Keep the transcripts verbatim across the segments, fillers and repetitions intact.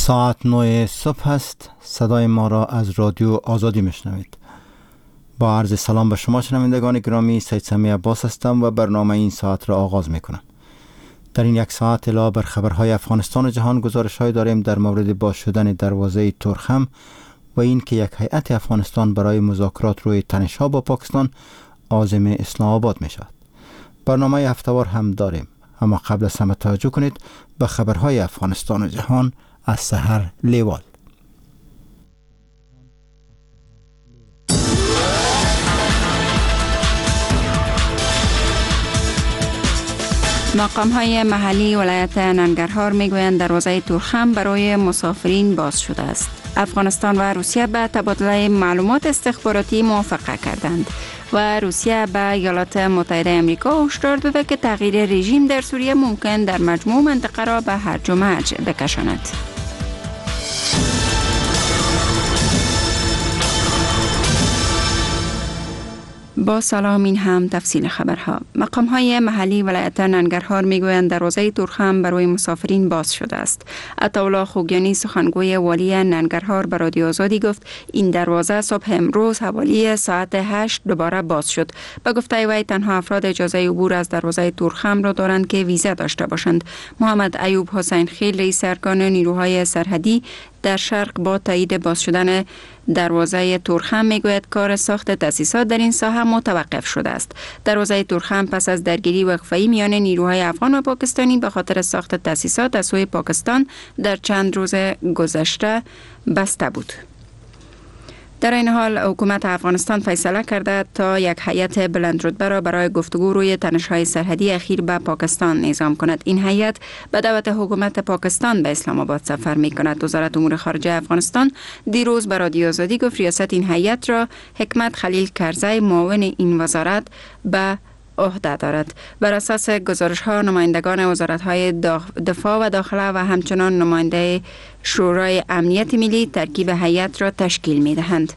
ساعت نه صبح است. صدای ما را از رادیو آزادی میشنوید. با عرض سلام به شما شنوندگان گرامی، سید سمی عباس هستم و برنامه این ساعت را آغاز میکنم. در این یک ساعت علاوه بر خبرهای افغانستان و جهان گزارش‌های داریم در مورد باز شدن دروازه تورخم و این که یک هیئت افغانستان برای مذاکرات روی تنش‌ها با پاکستان عازم اسلام آباد میشود. برنامه هفته‌وار هم داریم، اما قبل از همه توجه کنید به خبرهای افغانستان و جهان از سحر لیوال. مقام‌های محلی ولایت ننگرهار میگویند دروازه تورخم برای مسافرین باز شده است. افغانستان و روسیه به تبادله معلومات استخباراتی موافقه کردند و روسیه به ایالات متحده آمریکا هشدار داده که تغییر رژیم در سوریه ممکن در مجموع منطقه را به هرج و مرج بکشاند. با سلام، این هم تفصیل خبرها. مقام های محلی ولایت ننگرهار میگویند دروازه تورخم برای مسافرین باز شده است. عطاالله خوگیانی سخنگوی والی ننگرهار به رادیو آزادی گفت این دروازه صبح امروز حوالی ساعت هشت دوباره باز شد. به گفته وی تنها افراد اجازه عبور از دروازه تورخم را دارند که ویزا داشته باشند. محمد ایوب حسین خیل رئیس ارکان نیروهای سرحدی در شرق با تایید باز شدن دروازه تورخم میگوید کار ساخت تأسیسات در این ساحه متوقف شده است. دروازه تورخم پس از درگیری وقفه‌ای میان نیروهای افغان و پاکستانی به خاطر ساخت تأسیسات از سوی پاکستان در چند روز گذشته بسته بود. در این حال حکومت افغانستان فیصله کرده تا یک هیئت بلندرتبه را برای گفتگو روی تنش‌های سرحدی اخیر به پاکستان نظام کند. این هیئت به دعوت حکومت پاکستان به اسلام آباد سفر می‌کند. وزارت امور خارجه افغانستان دیروز به رادیو آزادی گفت ریاست این هیئت را حکمت خلیل کرزی معاون این وزارت به عهده دارد. بر اساس گزارش‌ها نمایندگان وزارت‌های دفاع و داخله و همچنان نماینده شورای امنیت ملی ترکیب هیئت را تشکیل می‌دهند.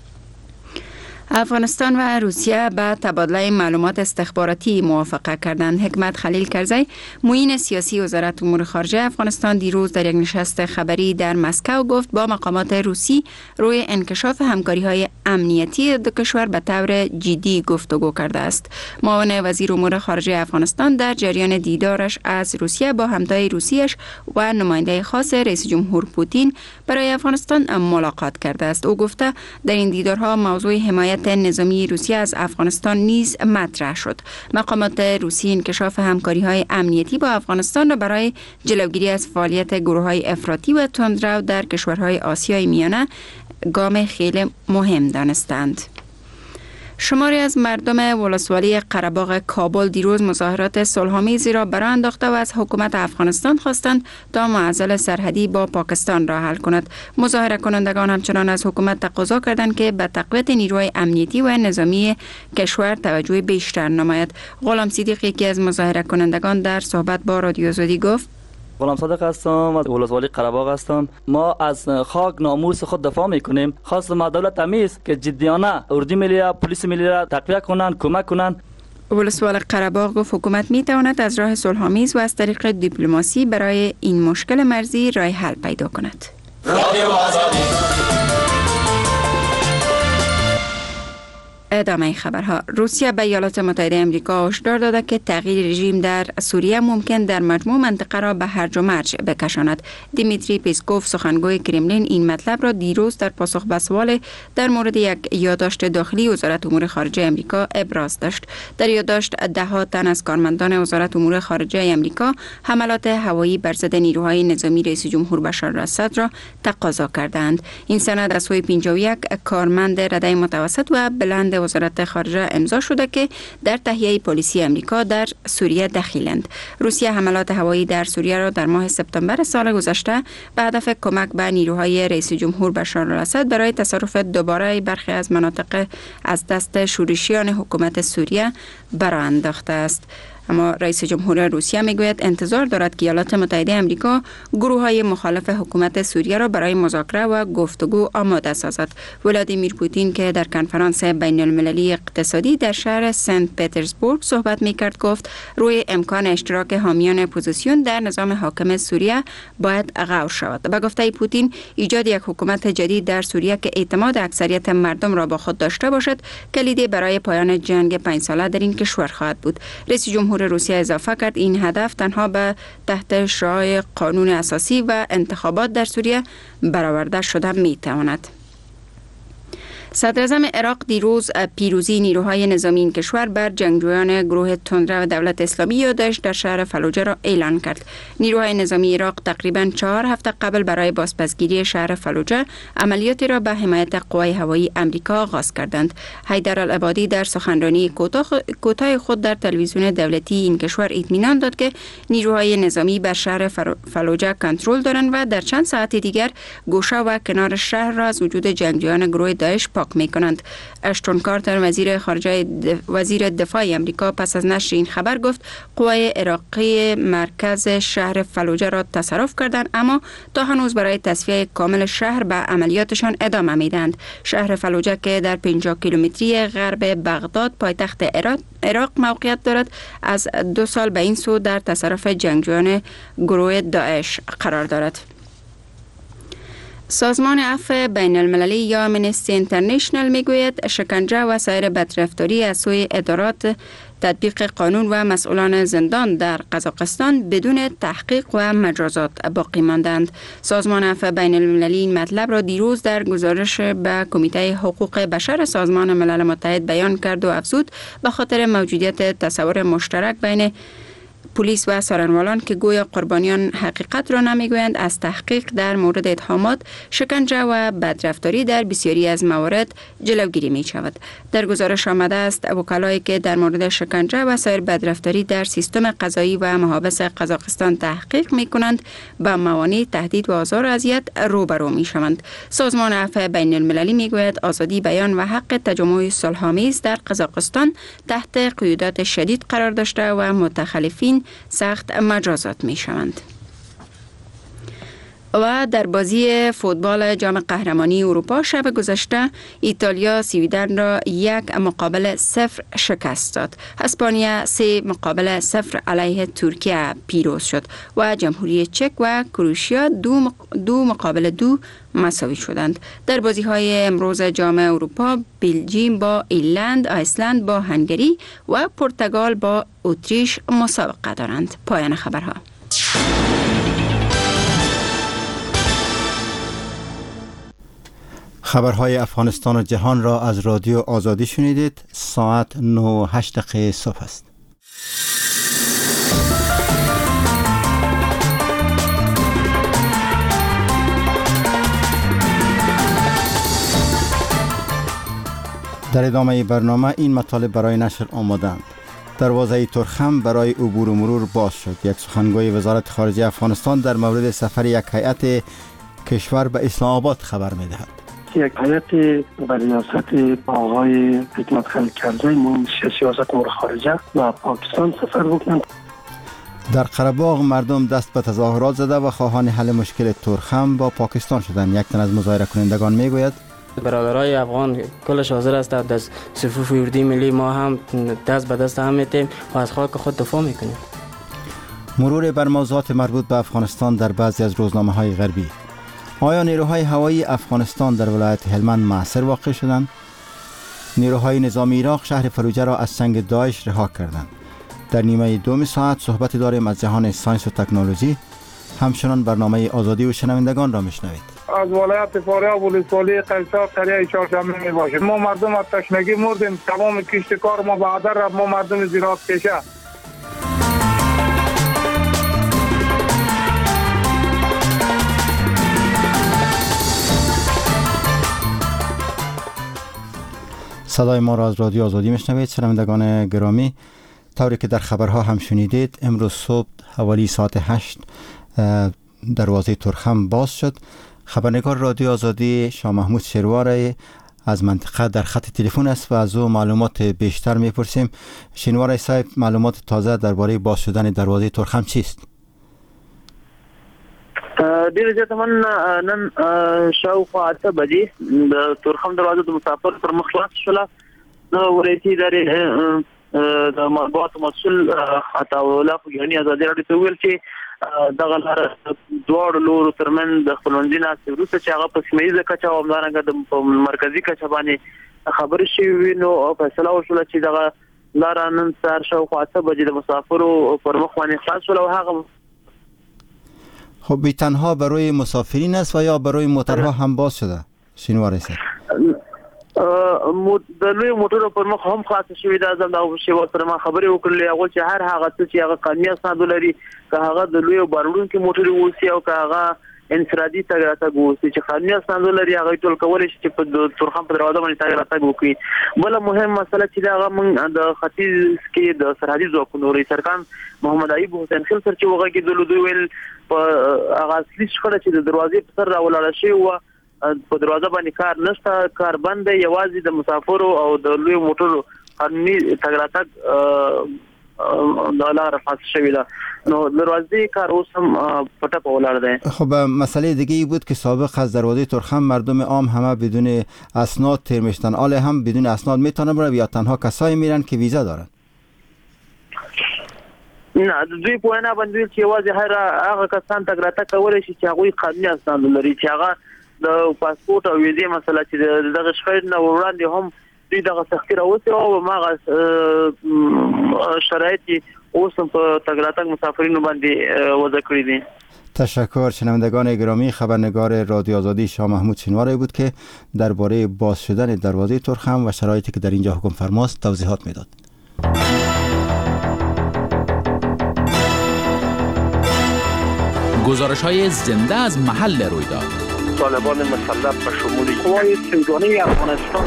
افغانستان و روسیه به تبادله معلومات استخباراتی موافقه کردند. حکمت خلیل کرزی معین سیاسی وزارت امور خارجه افغانستان دیروز در یک نشست خبری در مسکو گفت با مقامات روسی روی انکشاف همکاری‌های امنیتی دو کشور به طور جدی گفتگو کرده است. معاون وزیر امور خارجه افغانستان در جریان دیدارش از روسیه با همتای روسیش و نماینده خاص رئیس جمهور پوتین برای افغانستان ملاقات کرده است. او گفته در این دیدارها موضوع حمایت نظامی روسیه از افغانستان نیز مطرح شد. مقامات روسی انکشاف همکاری‌های امنیتی با افغانستان را برای جلوگیری از فعالیت گروه‌های افراطی و تندرو در کشورهای آسیای میانه گام خیلی مهم دانستند. شماری از مردم ولسوالی قره‌باغ کابل دیروز مظاهرات صلح‌آمیزی را برآ انداخته و از حکومت افغانستان خواستند تا معضل سرحدی با پاکستان را حل کند. مظاهره کنندگان همچنان از حکومت تقاضا کردند که به تقویت نیروهای امنیتی و نظامی کشور توجه بیشتر نماید. غلام صدیق یکی از مظاهره کنندگان در صحبت با رادیو آزادی گفت: غلام صادق هستم، از ولسوالی قره‌باغ هستم. ما از خاک ناموس خود دفاع میکنیم. خواست ما دولت تمیز که جدیانه اردو ملی، پلیس ملی را تقویت کنند، کمک کنند. ولسوال قره‌باغ گفت حکومت می تواند از راه صلح‌آمیز و از طریق دیپلماسی برای این مشکل مرزی راه حل پیدا کند. ادامه خبرها. روسیه به ایالات متحده آمریکا هشدار داده که تغییر رژیم در سوریه ممکن در مجموع منطقه را به هرج و مرج بکشاند. دیمیتری پیسکوف سخنگوی کرملین این مطلب را دیروز در پاسخ به سوال در مورد یک یادداشت داخلی وزارت امور خارجه آمریکا ابراز داشت. در یادداشت ده ها تن از کارمندان وزارت امور خارجه آمریکا حملات هوایی بر ضد نیروهای نظامی رئیس جمهور بشار الاسد را تقاضا کردند. این سند از سوی پنجاه و یک کارمند رده متوسط و بلند وزارت خارجه امضا شده که در تهیه پلیسی امریکا در سوریه دخیلند. روسیه حملات هوایی در سوریه را در ماه سپتامبر سال گذشته به هدف کمک به نیروهای رئیس جمهور بشار الاسد برای تصرف دوباره برخی از مناطق از دست شورشیان حکومت سوریه برآ انداخته است. اما رئیس جمهور روسیه میگوید انتظار دارد که ایالات متحده آمریکا گروه‌های مخالف حکومت سوریه را برای مذاکره و گفتگو آماده سازد. ولادیمیر پوتین که در کنفرانس بین المللی اقتصادی در شهر سنت پترزبورگ صحبت میکرد گفت روی امکان اشتراک حامیان اپوزیسیون در نظام حاکم سوریه باید غور شود. به گفته پوتین ایجاد یک حکومت جدید در سوریه که اعتماد اکثریت مردم را با خود داشته باشد کلیدی برای پایان جنگ پنج ساله در این کشور خواهد بود. رئیس جمهور روسیه اضافه کرد این هدف تنها به تحت شعاع قانون اساسی و انتخابات در سوریه برآورده شده می تواند. صدر اعظم عراق دیروز پیروزی نیروهای نظامی این کشور بر جنگجویان گروه تندره و دولت اسلامی یا داعش در شهر فلوجه را اعلان کرد. نیروهای نظامی عراق تقریباً چهار هفته قبل برای بازپسگیری شهر فلوجه عملیاتی را به حمایت قوای هوایی آمریکا آغاز کردند. حیدر العبادی در سخنرانی کوتاه خود در تلویزیون دولتی این کشور اطمینان داد که نیروهای نظامی بر شهر فلوجه کنترل دارند و در چند ساعت دیگر گوشه و کنار شهر را از وجود جنگجویان گروه داعش پاک می کنند. اشتون کارتر وزیر خارجه دف... وزیر دفاع آمریکا پس از نشر این خبر گفت قوای عراقی مرکز شهر فلوجه را تصرف کردند اما تا هنوز برای تصفیه کامل شهر به عملیاتشان ادامه میدهند. شهر فلوجه که در پنجاه کیلومتری غرب بغداد پایتخت عراق عراق موقعیت دارد از دو سال به این سو در تصرف جنگجویان گروه داعش قرار دارد. سازمان عفو بین المللی یا امنستی اینترنشنل میگوید شکنجه و سایر بدرفتاری از سوی ادارات تطبیق قانون و مسئولان زندان در قزاقستان بدون تحقیق و مجازات باقی ماندند. سازمان عفو بین المللی این مطلب را دیروز در گزارش به کمیته حقوق بشر سازمان ملل متحد بیان کرد و افزود به خاطر موجودیت تصور مشترک بین پلیس و سارنوالان که گویا قربانیان حقیقت را نمیگویند از تحقیق در مورد اتهامات شکنجه و بدرفتاری در بسیاری از موارد جلوگیری می شود. در گزارش آمده است وکلایی که در مورد شکنجه و سایر بدرفتاری در سیستم قضایی و محابس قزاقستان تحقیق می کنند با موانع تهدید و آزار و اذیت روبرو می شوند. سازمان عفو بین المللی می گوید آزادی بیان و حق تجمع صلح‌آمیز در قزاقستان تحت قیودات شدید قرار داشته و متخلفین سخت مجازات می شوند. و در بازی فوتبال جام قهرمانی اروپا شب گذشته ایتالیا سویدن را یک مقابل صفر شکست داد. اسپانیا سه مقابل صفر علیه ترکیه پیروز شد و جمهوری چک و کروشیا دو, مق... دو مقابل دو مساوی شدند. در بازی های امروز جام اروپا بلژیم با ایرلند، ایسلند با هنگری و پرتغال با اتریش مسابقه دارند. پایان خبرها. خبرهای افغانستان و جهان را از رادیو آزادی شنیدید. ساعت نه و هشت دقیقه صبح است. در ادامه برنامه این مطالب برای نشر آمدند. دروازه ترخم برای عبور و مرور باز شد. یک سخنگوی وزارت خارجه افغانستان در مورد سفر یک هیئت کشور به اسلام آباد خبر می‌دهد. یک هیئت به ریاست آقای حکمت خلیل کرزی منشی سیاست امور خارجه و پاکستان سفر بکنند. در قره باغ مردم دست به تظاهرات زده و خواهان حل مشکل ترخم با پاکستان شدند. یک تن از مظاهره کنندگان میگوید برادرای افغان کلش حاضر است در صفوف اردوی ملی، ما هم دست به دست هم میتیم و از خاک خود دفاع میکنیم. مرور بر موضوعات مربوط به افغانستان در بعضی از روزنامه‌های غربی. آیا نیروهای هوایی افغانستان در ولایت هلمند محاصر واقع شدند؟ نیروهای نظامی عراق شهر فلوجه را از چنگ داعش رها کردند. در نیمه دوم ساعت صحبت داریم از جهان ساینس و تکنولوژی. همچنان برنامه آزادی و شنوندگان را میشنوید. از ولایت فاریاب ولسوالی قیصر قریه چهارشنبه می باشیم. ما مردم از تشنگی مردیم. تمام کشت کار ما بعد را ما مردم زیرات کشه. صدای ما را از رادیو آزادی میشنوید. شنوندگان گرامی، طوری که در خبرها هم شنیدید، امروز صبح حوالی ساعت هشت دروازه ترخم باز شد. خبرنگار رادیو آزادی شاه محمود شروار از منطقه در خط تلفن است و از او معلومات بیشتر میپرسیم. شینوار صاحب، معلومات تازه درباره باز شدن دروازه ترخم چیست؟ ډیر زیات من نن شاوخوا اته بجې د تورخم دروازه د مسافر پر مخ خلاص شوله. نو ورېتی درې د مطبوعات مسؤل عطاءالله خوږیاني ازادي راډیو ته ویل چې دغه لار دواړو لورو ترمن د خپلمنځي ناستې وروسته چې هغه په سیمه ییزه کچه او همدارنګه د مرکزي کچه باندې خبرې شوې نو فیصله وشوله چې دغه لار نن سهار شاوخوا اته بجې د مسافرو پر مخ باندې خلاص شوله او هغه خب بی تنها برای مسافرین است و یا برای موترها هم باز شده؟ شینوار صاحب د لوی موټرو پر مخ هم خاصه شوې ده. زم دا شی ورته ما خبرې وکړلې اول چې هر هغه څه چې هغه قانوني اسناد لري که هغه د لوی بارونکو موټرو وسی او که هغه انفرادي تګ راتګ وسی چې قانوني اسناد لري هغه ټول کولای شي چې په تورخم په دروازه باندې تګ راتګ وکړي. بل مهم مسله چې دا موږ د ختیځ کې د سرحدي ځواکونو رئیس ارکان محمد ایوب حسین خیل سره چې وغه کې د لودوی ویل په هغه اصلي شخړه چې د دروازې په سر راولاړه شي او په دروازه باندې کار نشته، کار بند دی، یوازې د مسافرو او د لوی موټرو قانوني تګ راتګ د لار خاص شوی ده. نو دروازې کار اوس هم پټه په ولاړ ده. خب مسئله دیگه ای بود که سابق از دروازه ترخم مردم عام همه بدون اسناد تیر میشتن، آله هم بدون اسناد میتونه بره یا تنها کسایی میرن که ویزا دارن؟ نه دوی په نه باندې چې یوازې هر هغه کسان تګ راتګ کولای شي چې هغه قانوني اسناد لري، چې هغه د پاسپورت او ویزې مسله چې دغه شخړ نه وړاندې هم دوی دغه سختي راوځي او هغه شرایط اوس په تګ راتګ مسافرینو باندې وضع کړی دي. تشکر. شنوندگان گرامی، خبرنگار رادیو آزادی شاه محمود شینواری بود که درباره باز شدن دروازه ترخم و شرایطی که در اینجا حکم فرماست توضیحات میداد. گزارش‌های زنده از محل رویداد. طالبان مسلح به شمول قوای سیگانه افغانستان.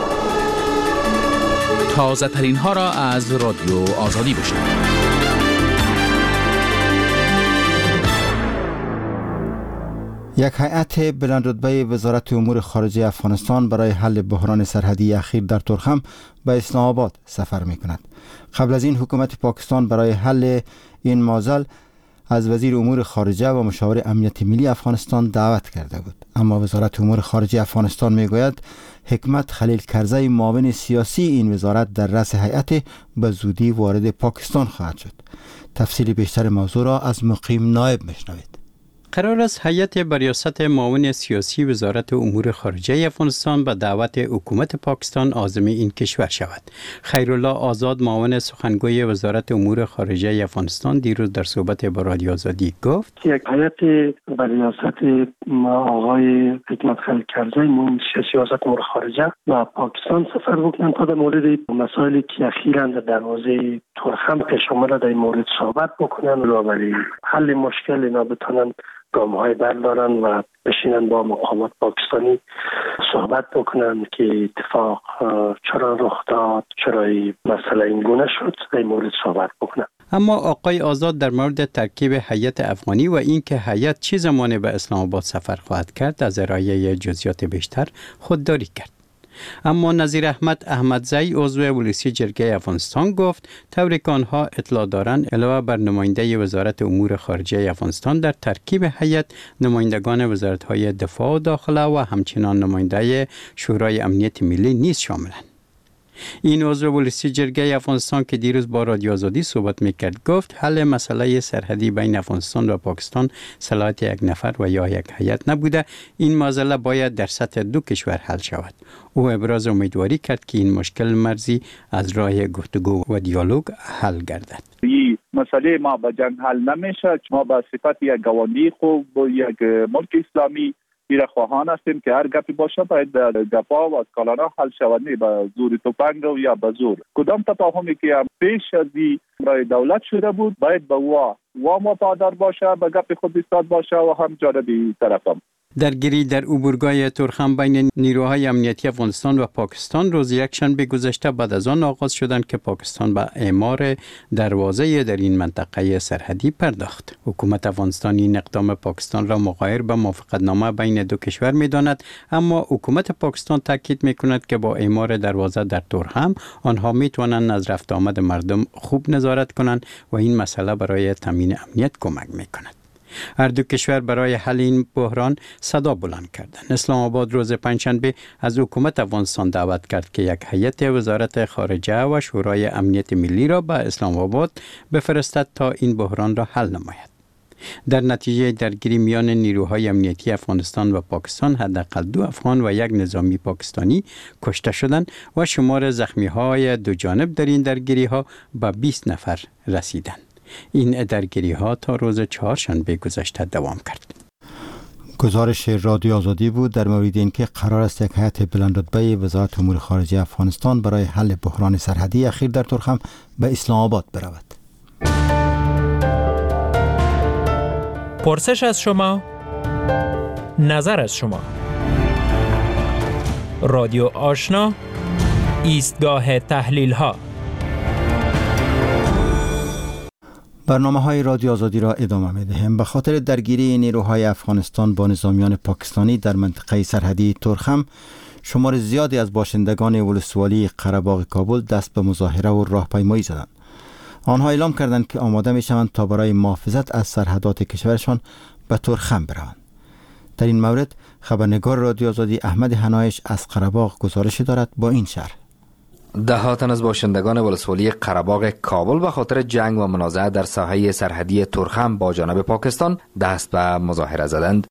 تازه ترین ها را از رادیو آزادی بشنوید. یک هیئت بلندرتبه وزارت امور خارجه افغانستان برای حل بحران سرحدی اخیر در ترخم به اسلام آباد سفر می کند. قبل از این حکومت پاکستان برای حل این معضل از وزیر امور خارجه و مشاور امنیت ملی افغانستان دعوت کرده بود، اما وزارت امور خارجه افغانستان میگوید حکمت خلیل کرزی معاون سیاسی این وزارت در رأس هیئت به زودی وارد پاکستان خواهد شد. تفصیل بیشتر موضوع را از مقیم نایب میشنوید. قرار است هیئت به ریاست معاون سیاسی وزارت امور خارجه افغانستان به دعوت حکومت پاکستان عازم این کشور شود. خیرالله آزاد معاون سخنگوی وزارت امور خارجه افغانستان دیروز در صحبت با رادیو آزادی گفت یک هیئت به ریاست آقای حکمت خلیل کرزی معاون سیاست امور خارجه و پاکستان سفر بکنند تا در مورد مسائلی که اخیراً در دروازه ترخم پیش آمده در این مورد صحبت بکنند و برای حل مشکل اینا بتونن گام‌های بردارن و بشینن با مقامات پاکستانی صحبت بکنن که اتفاق چرا رخ داد، چرا مسئله این گونه شد، در این مورد صحبت بکنن. اما آقای آزاد در مورد ترکیب هیئت افغانی و اینکه هیئت چه زمانی به اسلام آباد سفر خواهد کرد از ارائه جزئیات بیشتر خودداری کرد. اما نظیر احمد احمدزی عضو ولسی جرگه افغانستان گفت طوری که آنها اطلاع دارند علاوه بر نماینده وزارت امور خارجه افغانستان در ترکیب هیئت نمایندگان وزارت‌های دفاع و داخله و همچنان نماینده شورای امنیت ملی نیز شاملند. این عضو ولسی جرگه افغانستان که دیروز با رادیو آزادی صحبت میکرد گفت حل مسئله سرحدی بین افغانستان و پاکستان صلاحیت یک نفر و یا یک هیئت نبوده، این مسئله باید در سطح دو کشور حل شود. او ابراز امیدواری کرد که این مشکل مرزی از راه گفتگو و دیالوگ حل گردد. این مسئله ما با جنگ حل نمیشه، ما با صفت یک گاونډي خوب یک ملک اسلامی ایره خواهان هستیم که هر گپی باشه باید گپا و اسکالانا حل شود، نه به زور توپنگ یا به زور. کدام تفاهمی که پیش از این برای دولت شده بود باید به وا وا متعادر باشه، به گپ خود ایستاد باشه و هم جانبی طرفم. درگیری در عبورگاه تورخم بین نیروهای امنیتی افغانستان و پاکستان روز یکشنبه گذشته بعد از آن آغاز شدند که پاکستان به اعمار دروازه در این منطقه سرحدی پرداخت. حکومت افغانستان این اقدام پاکستان را مغایر به موافقتنامه بین دو کشور می‌داند، اما حکومت پاکستان تاکید می‌کند که با اعمار دروازه در تورخم آنها می‌توانند از رفت آمد مردم خوب نظارت کنند و این مسئله برای تامین امنیت کمک می‌کند. هر دو کشور برای حل این بحران صدا بلند کردند. اسلام آباد روز پنجشنبه از حکومت افغانستان دعوت کرد که یک هیئت وزارت خارجه و شورای امنیت ملی را به اسلام آباد بفرستد تا این بحران را حل نماید. در نتیجه درگیری میان نیروهای امنیتی افغانستان و پاکستان حداقل دو افغان و یک نظامی پاکستانی کشته شدند و شمار زخمی‌های دو جانب در این درگیری‌ها به بیست نفر رسیدند. این درگیری ها تا روز چهارشنبه گذشته دوام کرد. گزارش رادیو آزادی بود در مورد اینکه قرار است یک هیئت بلندرتبه وزارت امور خارجه افغانستان برای حل بحران سرحدی اخیر در تورخم به اسلام آباد برود. پرسش از شما، نظر از شما. رادیو آشنا، ایستگاه تحلیل ها. برنامه های رادیو آزادی را ادامه می دهیم. به خاطر درگیری نیروهای افغانستان با نظامیان پاکستانی در منطقه سرحدی تورخم، شمار زیادی از باشندگان ولسوالی قره‌باغ کابل دست به مظاهره و راهپیمایی زدند. آنها اعلام کردند که آماده می شوند تا برای محافظت از سرحدات کشورشان به تورخم بروند. در این مورد خبرنگار رادیو آزادی احمد حنایش از قره‌باغ گزارش دارد با این شرح. ده تن از باشندگان ولسوالی قره‌باغ کابل به خاطر جنگ و منازعه در ساحه سرحدی تورخم با جانب پاکستان دست به مظاهره زدند.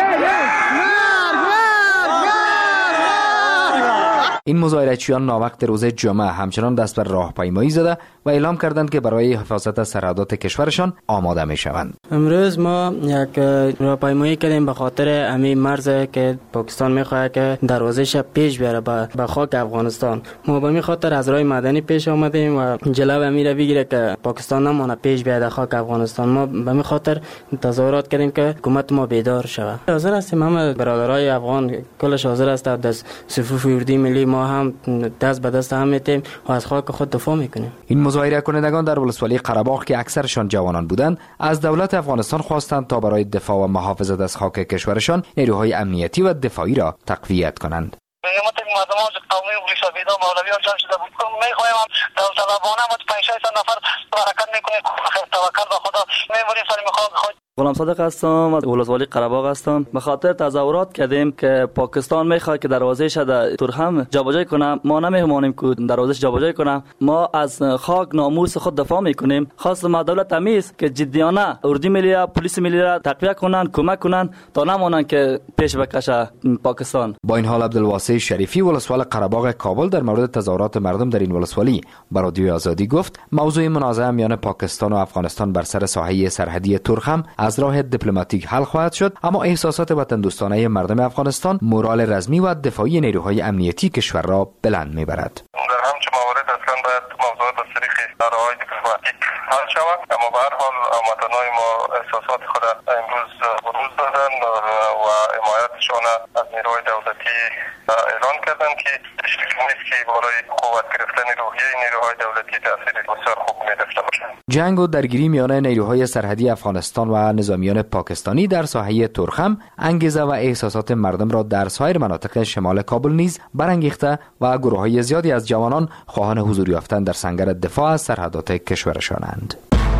این مظاهره‌چیان ناوقت روز جمعه همچنان دست بر راهپیمایی زده و اعلام کردند که برای حفاظت از سرحدات کشورشان آماده می‌شوند. امروز ما یک راهپیمایی کردیم به خاطر همین مرز که پاکستان می‌خواد که دروازه‌اش پیش بره به خاک افغانستان. ما به این خاطر از راه مدنی پیش آمدیم و جلو امیر بگیره که پاکستان نمونه پیش بیاد در خاک افغانستان. ما به این خاطر تظاهرات کردیم که حکومت ما بیدار شود. حاضر هستیم همه برادرای افغان کلش حاضر است در صفوف اردوی ملی ما هم دست به دست هم میتیم و از خاک خود دفاع میکنیم. این مظاهره کنندگان در ولسوالی قره‌باغ که اکثرشان جوانان بودند از دولت افغانستان خواستند تا برای دفاع و محافظت از خاک کشورشان نیروهای امنیتی و دفاعی را تقویت کنند. مردمان قومی پلیس بیدا مولویان جمع شده بود. میخوایم داوطلبانه ما پنج شش نفر حرکت میکنیم. توکل به خدا. میبریم سر میخوام خود غلام صادق هستم، از ولسوالی قره‌باغ هستم. به خاطر تظاهرات کردیم که پاکستان میخواد که دروازه‌اش در تورخم جابجایی کنه. ما نمی‌مانیم که دروازه‌اش جابجایی کنه. ما از خاک ناموس خود دفاع میکنیم. خواست ما دولت تمیز که جدیانه اردوی ملی پلیس ملی را تقویت کنن، کمک کنن تا نمونن که پیش بکشه پاکستان. با این حال عبدالواسع شریفی ولسوال قره‌باغ کابل در مورد تظاهرات مردم در این ولسوالی با رادیو آزادی گفت موضوع منازعه میان پاکستان و افغانستان بر سر ساحه سرحدی تورخم از راه دیپلماتیک حل خواهد شد، اما احساسات وطن دوستانه مردم افغانستان مورال رزمی و دفاعی نیروهای امنیتی کشور را بلند میبرد. در همچه موارد اصلا باید موضوع به طریق راههای دیپلماتیک حل شود، اما به هر حال هموطنان ما احساسات خود امروز بروز دادن و حمایتشان از نیروهای دولتی اعلان کردن که شکل نیست که برای قوت گرفتن روحیه نیروهای دولتی تاثیر بسیار خوب می‌داشته باشد. جنگ و درگیری میان نیروهای سرحدی افغانستان و نظامیان پاکستانی در ساحه تورخم انگیزه و احساسات مردم را در سایر مناطق شمال کابل نیز برانگیخته و گروه‌های زیادی از جوانان خواهان حضور یافتن در سنگر دفاع از سرحدات کشورشانند.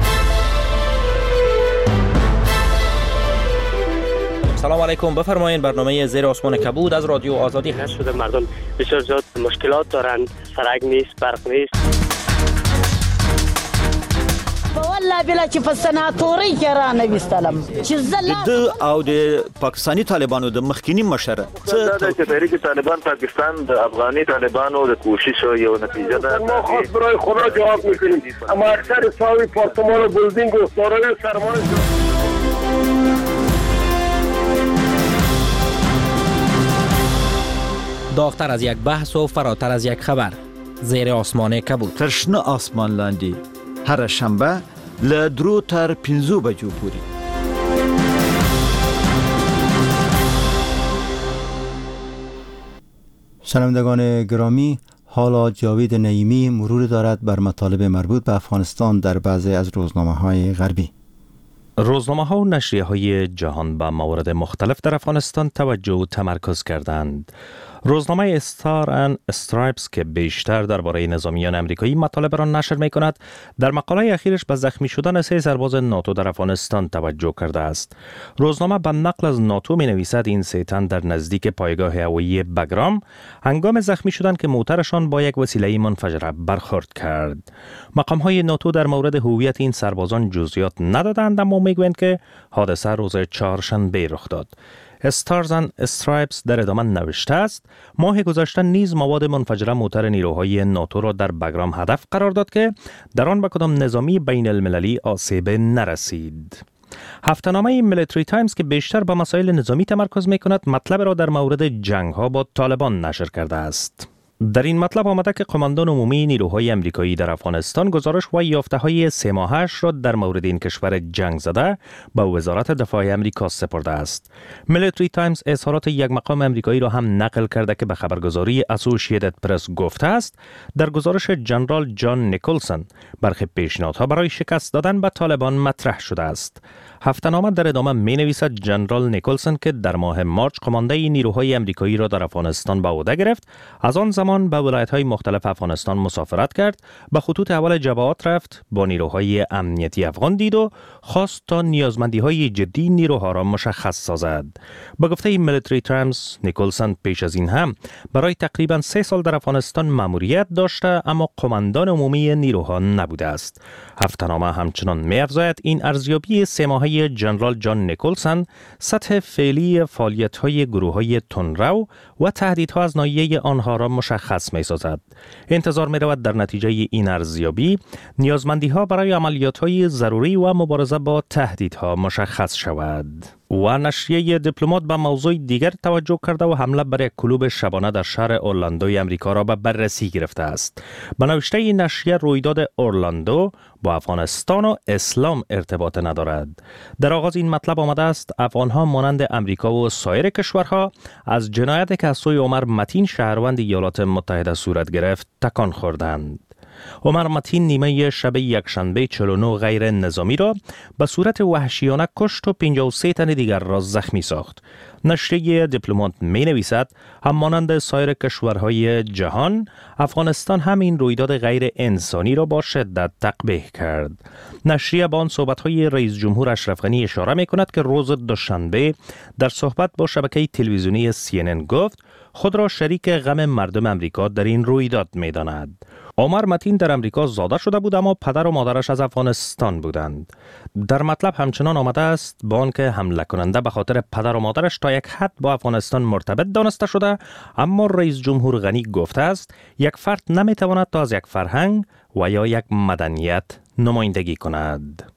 سلام علیکم، بفرمایید. برنامه زیر آسمان کبود از رادیو آزادی هست. شده مردم بسیار زیاد مشکلات دارند، سرک نیست، برق نیست. والله بلا چې په سناتوري کې را نه وستلم چې زله د او د پاکستانی طالبانو د مخکینی مشر څه د تحریک طالبان پاکستان د افغاني طالبانو د کوشش یو نتیجه ده. ما خاص برای خدا جواب میکنیم، اما اکثر ساوی پارتمان و بلدینگ و سارای سرمایه داغتر از یک بحث و فراتر از یک خبر. زیر آسمان کبود. ترشنه آسمان لاندی هر شنبه له درو تر پنځو بجو پورې. شنوندگان گرامی، حالا جاوید نعیمی مرور دارد بر مطالب مربوط به افغانستان در بعضی از روزنامه‌های غربی. روزنامه‌ها و نشریه‌های جهان به موارد مختلف در افغانستان توجه و تمرکز کردند. روزنامه استار اند استرایپس که بیشتر درباره نظامیان امریکایی مطالب را نشر می‌کند، در مقاله اخیرش به زخمی شدن سه سرباز ناتو در افغانستان توجه کرده است. روزنامه به نقل از ناتو می‌نویسد این سه تن در نزدیک پایگاه هوایی بگرام هنگام زخمی شدن که موترشان با یک وسیله منفجره برخورد کرد. مقام‌های ناتو در مورد هویت این سربازان جزئیات ندادند، اما می‌گویند که حادثه روز چهارشنبه رخ داد. استارز اند استرایپس در ادامه نوشته است ماه گذشته نیز مواد منفجره موتر نیروهای ناتو را در بگرام هدف قرار داد که در آن به کدام نظامی بین المللی آسیب نرسید. هفته‌نامه میلیتری تایمز که بیشتر به مسائل نظامی تمرکز می‌کند مطلب را در مورد جنگ‌ها با طالبان نشر کرده است. در این مطلب آمده که قماندان عمومی نیروهای امریکایی در افغانستان گزارش و یافته‌های سه ماهش را در مورد این کشور جنگ زده به وزارت دفاع امریکا سپرده است. میلیتری تایمز اظهارات یک مقام امریکایی را هم نقل کرده که به خبرگزاری اسوسییتد پرس گفته است در گزارش جنرال جان نیکلسون برخی پیشنهادها برای شکست دادن به طالبان مطرح شده است. هفته‌نامه در ادامه می‌نویسد جنرال نیکلسون که در ماه مارچ قمانده نیروهای امریکایی را در افغانستان به عهده گرفت، از آن زمان به ولایت‌های مختلف افغانستان مسافرت کرد، به خطوط اول جبهات رفت، با نیروهای امنیتی افغان دید و خواست تا نیازمندی‌های جدی نیروها را مشخص سازد. به گفته میلیتری تایمز، نیکلسون پیش از این هم برای تقریباً سه سال در افغانستان مأموریت داشته اما قماندان عمومی نیروها نبوده است. هفته‌نامه همچنان می‌افزاید این ارزیابی سه ماهه جنرال جان نیکلسون سطح فعلی فعالیت‌های گروه‌های تندرو و تهدیدها از ناحیه آنها را مشخص می‌سازد. انتظار می‌رود در نتیجه این ارزیابی نیازمندی‌ها برای عملیات‌های ضروری و مبارزه با تهدیدها مشخص شود. و نشریه دیپلمات به موضوع دیگر توجه کرده و حمله بر یک کلوب شبانه در شهر اورلاندوی امریکا را به بررسی گرفته است. به نوشته این نشریه رویداد اورلاندو با افغانستان و اسلام ارتباط ندارد. در آغاز این مطلب آمده است افغانها مانند امریکا و سایر کشورها از جنایتی که از سوی عمر متین شهروند ایالات متحده صورت گرفت تکان خوردند. عمر متین نیمه شب یکشنبه چهل و نه غیر نظامی را به صورت وحشیانه کشت و پنجاه و سه تن دیگر را زخمی ساخت. نشریه دیپلمات می نویسد همانند سایر کشورهای جهان افغانستان هم این رویداد غیر انسانی را با شدت تقبیح کرد. نشریه با آن صحبت‌های رئیس جمهور اشرف غنی اشاره می کند که روز دوشنبه در صحبت با شبکه تلویزیونی سی ان ان گفت خود را شریک غم مردم امریکا در این رویداد می داند. عمر متین در امریکا زاده شده بود اما پدر و مادرش از افغانستان بودند. در مطلب همچنان آمده است با آنکه حمله کننده به خاطر پدر و مادرش تا یک حد با افغانستان مرتبط دانسته شده، اما رئیس جمهور غنی گفته است یک فرد نمیتواند تا از یک فرهنگ و یا یک مدنیت نمایندگی کند.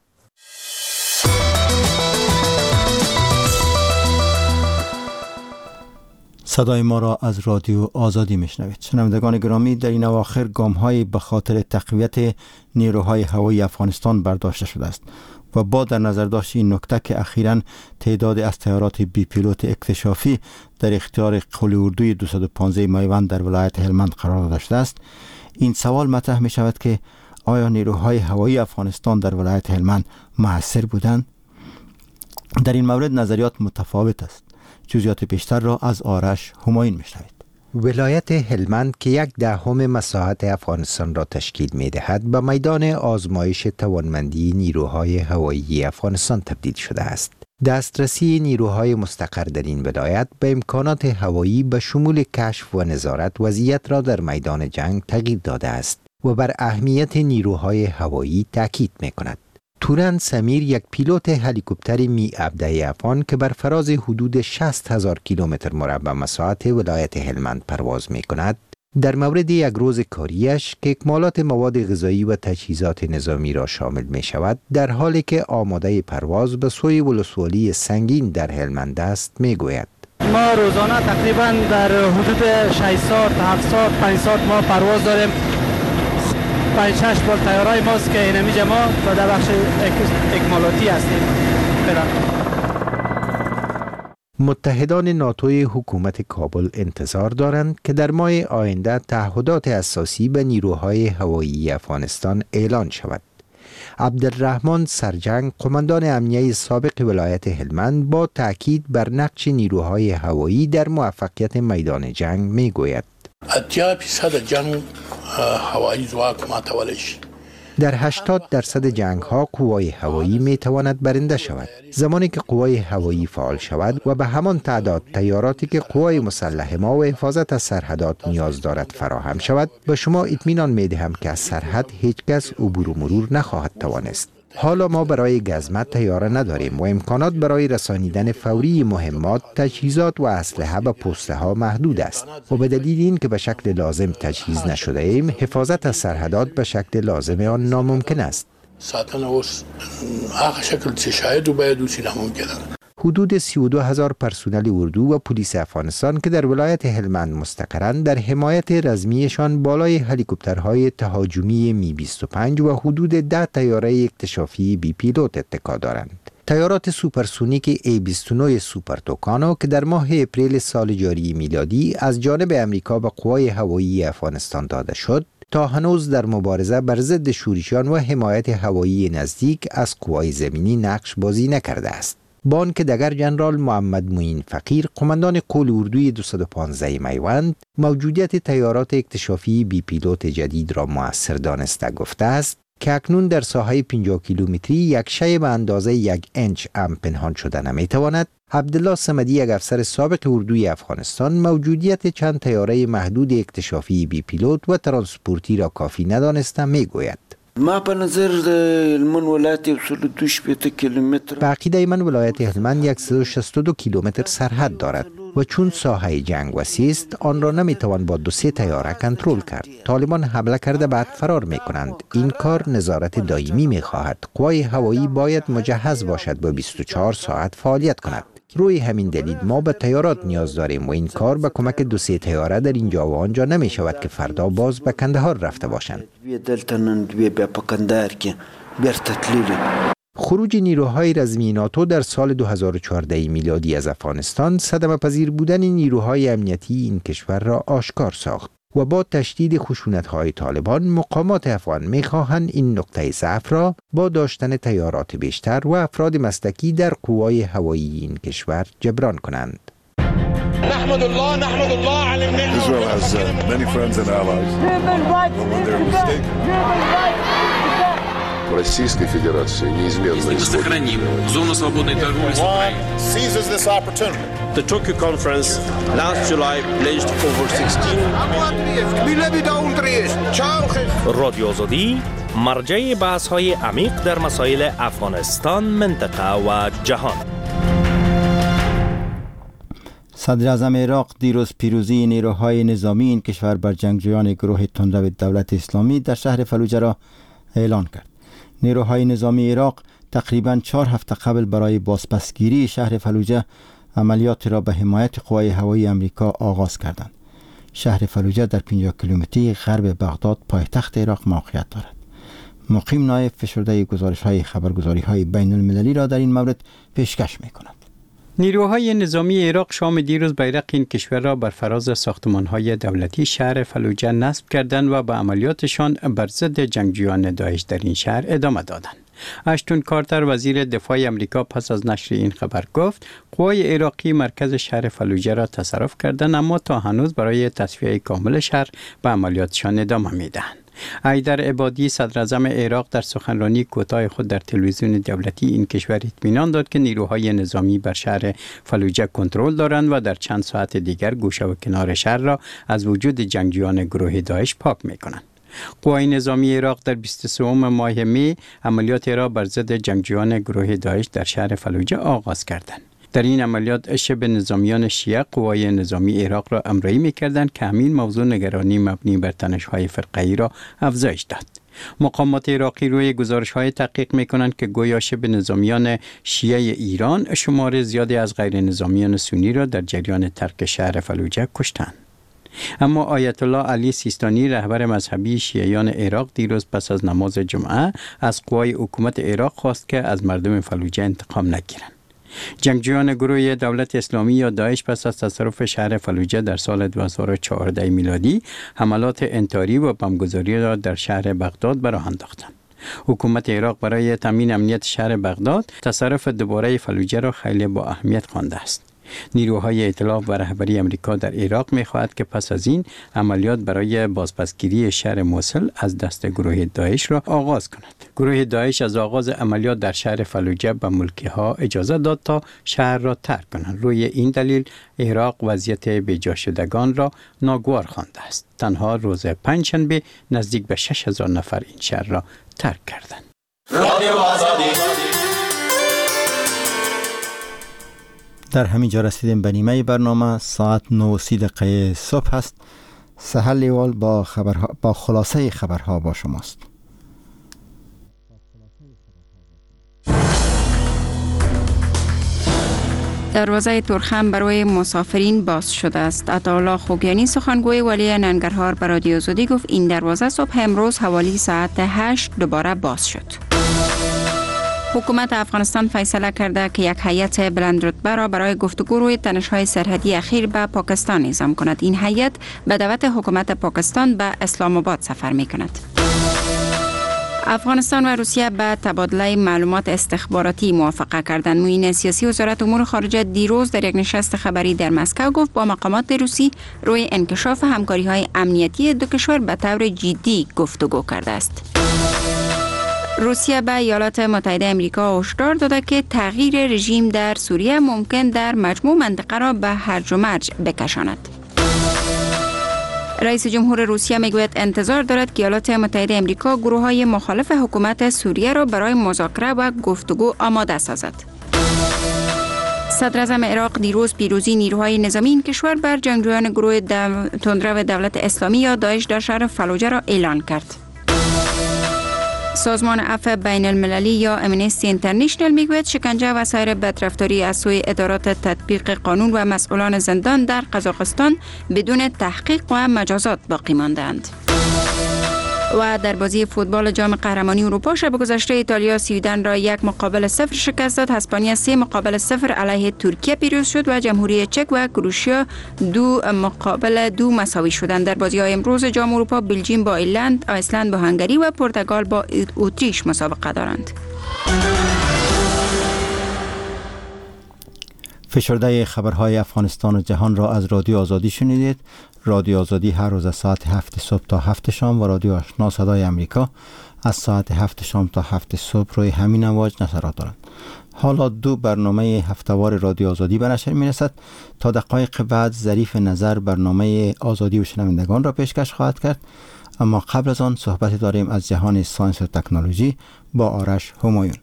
صدای ما را از رادیو آزادی میشنوید. شنوندگان گرامی، در این اواخر گام‌هایی به خاطر تقویت نیروهای هوایی افغانستان برداشته شده است و با در نظر داشت این نکته که اخیراً تعداد از طیارات بی پیلوت اکتشافی در اختیار قول اردوی دویست و پانزده میوند در ولایت هلمند قرار داده شده است، این سوال مطرح می شود که آیا نیروهای هوایی افغانستان در ولایت هلمند مؤثر بودند؟ در این مورد نظریات متفاوت است. جزئیات بیشتر را از آرش همایون میشنوید. ولایت هلمند که یک دهم مساحت افغانستان را تشکیل می دهد به میدان آزمایش توانمندی نیروهای هوایی افغانستان تبدیل شده است. دسترسی نیروهای مستقر در این ولایت به امکانات هوایی به شمول کشف و نظارت وضعیت را در میدان جنگ تغییر داده است و بر اهمیت نیروهای هوایی تاکید می کند. توران سمیر یک پیلوت هلیکوپتر می ابداع افغان که بر فراز حدود شصت هزار کیلومتر مربع مساحت ولایت هلمند پرواز می کند، در مورد یک روز کاریش که اکمالات مواد غذایی و تجهیزات نظامی را شامل می شود، در حالی که آماده پرواز به سوی ولسوالی سنگین در هلمند است می گوید. ما روزانه تقریبا در حدود شش ساعت، هفت ساعت، پنج ساعت ما پرواز داریم. پنج شش بار طیارای ماست که اینمیجا ما و در بخش اکمالاتی هستیم. متحدان ناتوی حکومت کابل انتظار دارند که در ماه آینده تعهدات اساسی به نیروهای هوایی افغانستان اعلان شود. عبدالرحمن سرجنگ، قماندان امنیه سابق ولایت هلمند، با تاکید بر نقش نیروهای هوایی در موفقیت میدان جنگ میگوید: اتیا فیصد جنگ هوایی ځواک ماتولی شي. در هشتاد درصد جنگ ها قوای هوایی می تواند برنده شود. زمانی که قوای هوایی فعال شود و به همان تعداد طیاراتی که قوای مسلح ما و حفاظت از سرحدات نیاز دارد فراهم شود، به شما اطمینان می دهم که از سرحد هیچ کس عبور و مرور نخواهد توانست. حالا ما برای گزمت طیاره نداریم و امکانات برای رسانیدن فوری مهمات، تجهیزات و اسلحه به پسته ها محدود است و به دلیل این که به شکل لازم تجهیز نشده ایم، حفاظت از سرحدات به شکل لازم آن ناممکن است. ساتنه اوس هغه شکل چې شاید باید وسی ناممکن است. حدود سی و دو هزار پرسنل اردو و پلیس افغانستان که در ولایت هلمند مستقرند، در حمایت رزمیشان بالای هلیکوپترهای تهاجمی می بیست و پنج و حدود ده طیاره اکتشافی بی پیلوت اتکا دارند. طیارات سوپرسونیک ای بیست و نه سوپر توکانو که در ماه اپریل سال جاری میلادی از جانب امریکا به قوای هوایی افغانستان داده شد، تا هنوز در مبارزه بر ضد شورشیان و حمایت هوایی نزدیک از قوای زمینی نقش بازی نکرده است. بان که دگر جنرال محمد معین فقیر، قماندان قول اردوی دویست و پانزده میوند، موجودیت طیارات اکتشافی بی پیلوت جدید را مؤثر دانسته گفته است که اکنون در ساحه پنجاه کیلومتری یک شی به اندازه یک انچ هم پنهان شده نمیتواند. عبدالله صمدی، یک افسر سابق اردوی افغانستان، موجودیت چند طیاره محدود اکتشافی بی پیلوت و ترانسپورتی را کافی ندانسته میگوید: ما په نظر د هلمند ولایت یو سل و دو شپېته کیلومتر به عقیده من ولایت هلمند صد و شصت و دو کیلومتر سرحد دارد و چون ساحه جنگ وسیع است، آن را نمیتوان با دو سه طیاره کنترل کرد. طالبان حمله کرده بعد فرار میکنند. این کار نظارت دائمی میخواهد. قوای هوایی باید مجهز باشد با بیست و چهار ساعت فعالیت کند. روی همین دلیل ما به طیارات نیاز داریم و این کار به کمک دو سه طیاره در اینجا و آنجا نمی شود که فردا باز به کندهار رفته باشند. خروج نیروهای رزمی ناتو در سال دو هزار و چهارده میلادی از افغانستان صدمه پذیر بودن نیروهای امنیتی این کشور را آشکار ساخت و با تشدید خشونت‌های طالبان، مقامات افغان می‌خواهند این نقطه ضعف را با داشتن طیارات بیشتر و افراد مسلکی در قوای هوایی این کشور جبران کنند. نحمد الله نحمد الله على النعمة. Israel has uh, many friends and allies. But when they're mistaken, Российской Федерации неизменно сохраним зону свободной торговли с Украиной. Seizes this opportunity. The Tokyo conference last July pledged over sixteen رادیو آزادی مرجع بحث‌های عمیق در مسائل افغانستان، منطقه و جهان. صدر اعظم عراق دیروز پیروزی نیروهای نظامی این کشور بر جنگجویان گروه تندرو دولت اسلامی در شهر فلوجه را اعلان کرد. نیروهای نظامی عراق تقریباً چهار هفته قبل برای بازپسگیری شهر فلوجه عملیات را به حمایت قوای هوایی امریکا آغاز کردند. شهر فلوجه در پنجاه کیلومتری غرب بغداد پایتخت عراق موقعیت دارد. مقیم نایب فشرده گزارش‌های خبرگزاری‌های بین المللی را در این مورد پیشکش می‌کند. نیروهای نظامی عراق شام دیروز بیرق این کشور را بر فراز ساختمان‌های دولتی شهر فلوجه نصب کردند و به عملیاتشان بر ضد جنگجویان داعش در این شهر ادامه دادند. اشتون کارتر وزیر دفاع امریکا پس از نشر این خبر گفت قوای عراقی مرکز شهر فلوجه را تصرف کردند، اما تا هنوز برای تصفیه کامل شهر به عملیاتشان ادامه می‌دهند. حیدر عبادی صدر اعظم عراق در سخنرانی کوتاه خود در تلویزیون دولتی این کشور اطمینان داد که نیروهای نظامی بر شهر فلوجه کنترل دارند و در چند ساعت دیگر گوشه و کنار شهر را از وجود جنگجویان گروه داعش پاک می‌کنند. قوای نظامی عراق در بیست و سوم ماه می عملیات را بر ضد جنگجویان گروه داعش در شهر فلوجه آغاز کردند. در این عملیات شبه نظامیان شیعه قوای نظامی عراق را امرایی می‌کردند که همین موضوع نگرانی مبنی بر تنش‌های فرقه‌ای را افزایش داد. مقامات عراقی روی گزارش‌های تحقیق می‌کنند که گویا شبه نظامیان شیعه ایران شمار زیادی از غیر نظامیان سنی را در جریان ترک شهر فلوجه کشتند. اما آیت الله علی سیستانی رهبر مذهبی شیعیان عراق دیروز پس از نماز جمعه از قوای حکومت عراق خواست که از مردم فلوجه انتقام نگیرند. جنگجویان گروه دولت اسلامی یا داعش پس از تصرف شهر فلوجه در سال دو هزار و چهارده میلادی حملات انتحاری و بمبگذاری را در شهر بغداد براه انداختند. حکومت عراق برای تامین امنیت شهر بغداد تصرف دوباره فلوجه را خیلی با اهمیت خوانده است. نیروهای ائتلاف و رهبری امریکا در عراق می‌خواهد که پس از این عملیات برای بازپسگیری شهر موصل از دست گروه داعش را آغاز کند. گروه داعش از آغاز عملیات در شهر فلوجه به ملکی‌ها اجازه داد تا شهر را ترک کنند. روی این دلیل عراق وضعیت بیجا شدگان را ناگوار خوانده است. تنها روز پنجشنبه نزدیک به شش هزار نفر این شهر را ترک کردند. در همین جا رسیدیم به نیمه برنامه. ساعت نه و سی دقیقه صبح است. سهل لیوال با خبرها با خلاصه خبرها با شماست. دروازه ترخم برای مسافرین باز شده است. عطاالله خوگیانی سخنگوی ولی ننگرهار به رادیو آزادی گفت این دروازه صبح امروز حوالی ساعت هشت دوباره باز شد. حکومت افغانستان فیصله کرده که یک هیئت بلند رتبه را برای گفتگو روی تنش‌های سرحدی اخیر به پاکستان اعزام کند. این هیئت به دعوت حکومت پاکستان به اسلام آباد سفر می کند. افغانستان و روسیه به تبادله معلومات استخباراتی موافقه کردند. معین سیاسی وزارت امور خارجه دیروز در یک نشست خبری در مسکو گفت با مقامات روسی روی انکشاف همکاری‌های امنیتی دو کشور به طور جدی گفتگو کرده است. روسیه به ایالات متحده آمریکا هشدار داده که تغییر رژیم در سوریه ممکن در مجموع منطقه را به هرج و مرج بکشاند. رئیس جمهور روسیه میگوید انتظار دارد که ایالات متحده آمریکا گروه‌های مخالف حکومت سوریه را برای مذاکره و گفتگو آماده سازد. صدر اعظم عراق دیروز پیروزی نیروهای نظامی این کشور بر جنگجویان گروه دو... تندرو دولت اسلامی یا داعش در شهر فلوجه را اعلان کرد. سازمان عفو بین المللی یا امنستی اینترنشنال میگوید شکنجه و سایر بدرفتاری از سوی ادارات تطبیق قانون و مسئولان زندان در قزاقستان بدون تحقیق و مجازات باقی ماندند. و در بازی فوتبال جام قهرمانی اروپا شب گذشته ایتالیا سویدن را یک مقابل صفر شکست داد. اسپانیا سه مقابل صفر علیه ترکیه پیروز شد و جمهوری چک و کروشیا دو مقابل دو مساوی شدند. در بازی های امروز جام اروپا بلژیم با ایرلند، ایسلند با هنگری و پرتغال با اتریش مسابقه دارند. فشرده خبرهای افغانستان و جهان را از رادیو آزادی شنیدید. رادیو آزادی هر روز از ساعت هفت صبح تا هفت شام و رادیو آشنا صدای امریکا از ساعت هفت شام تا هفت صبح روی همین امواج نشرات دارند. حالا دو برنامه هفتهوار رادیو آزادی به نشر می‌رسد. تا دقایق بعد ظریف نظر برنامه آزادی و شنوندگان را پیشکش خواهد کرد. اما قبل از آن صحبتی داریم از جهان ساینس و تکنولوژی با آرش همایون.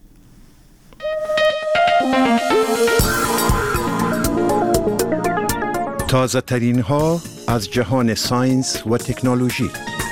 تازه ترین ها از جهان ساینس و تکنولوژی.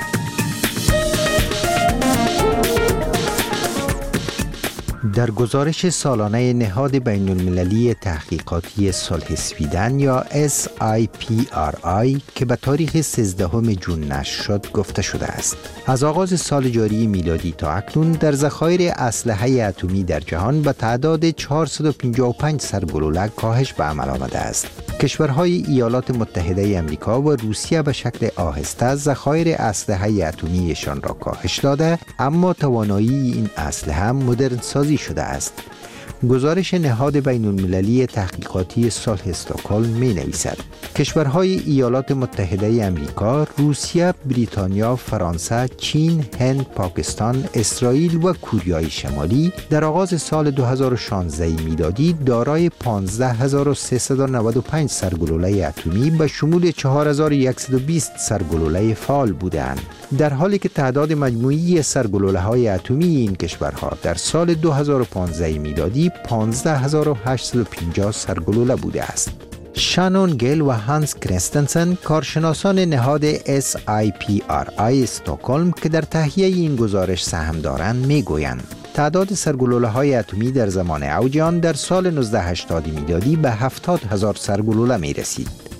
در گزارش سالانه نهاد بین المللی تحقیقاتی صلح سویدن یا اس آی پی آر آی که به تاریخ سیزدهم ژوئن نشر شد گفته شده است از آغاز سال جاری میلادی تا اکنون در ذخایر اسلحه اتمی در جهان به تعداد چهارصد و پنجاه و پنج سرگلوله کاهش به عمل آمده است. کشورهای ایالات متحده آمریکا و روسیه به شکل آهسته ذخایر اسلحه اتمیشان را کاهش داده، اما توانایی این اسلحه مدرن سازی شده است. گزارش نهاد بین المللی تحقیقاتی صلح استکهلم می نویسد کشورهای ایالات متحده آمریکا، روسیه، بریتانیا، فرانسه، چین، هند، پاکستان، اسرائیل و کوریای شمالی در آغاز سال دو هزار و شانزده میلادی دارای پانزده هزار و سیصد و نود و پنج سرگلوله اتمی به شمول چهار هزار و صد و بیست سرگلوله فعال بودند، در حالی که تعداد مجموعی سرگلوله های اتمی این کشورها در سال دو هزار و پانزده میلادی پانزده هزار و هشتصد و پنجاه سرگلوله بوده است. شانون گیل و هانس کریستنسن کارشناسان نهاد اس آی پی آر آی استکهلم که در تهیه این گزارش سهم دارند میگویند تعداد سرگلوله های اتمی در زمان اوج آن در سال نوزده هشتاد میلادی به هفتاد هزار سرگلوله می رسید.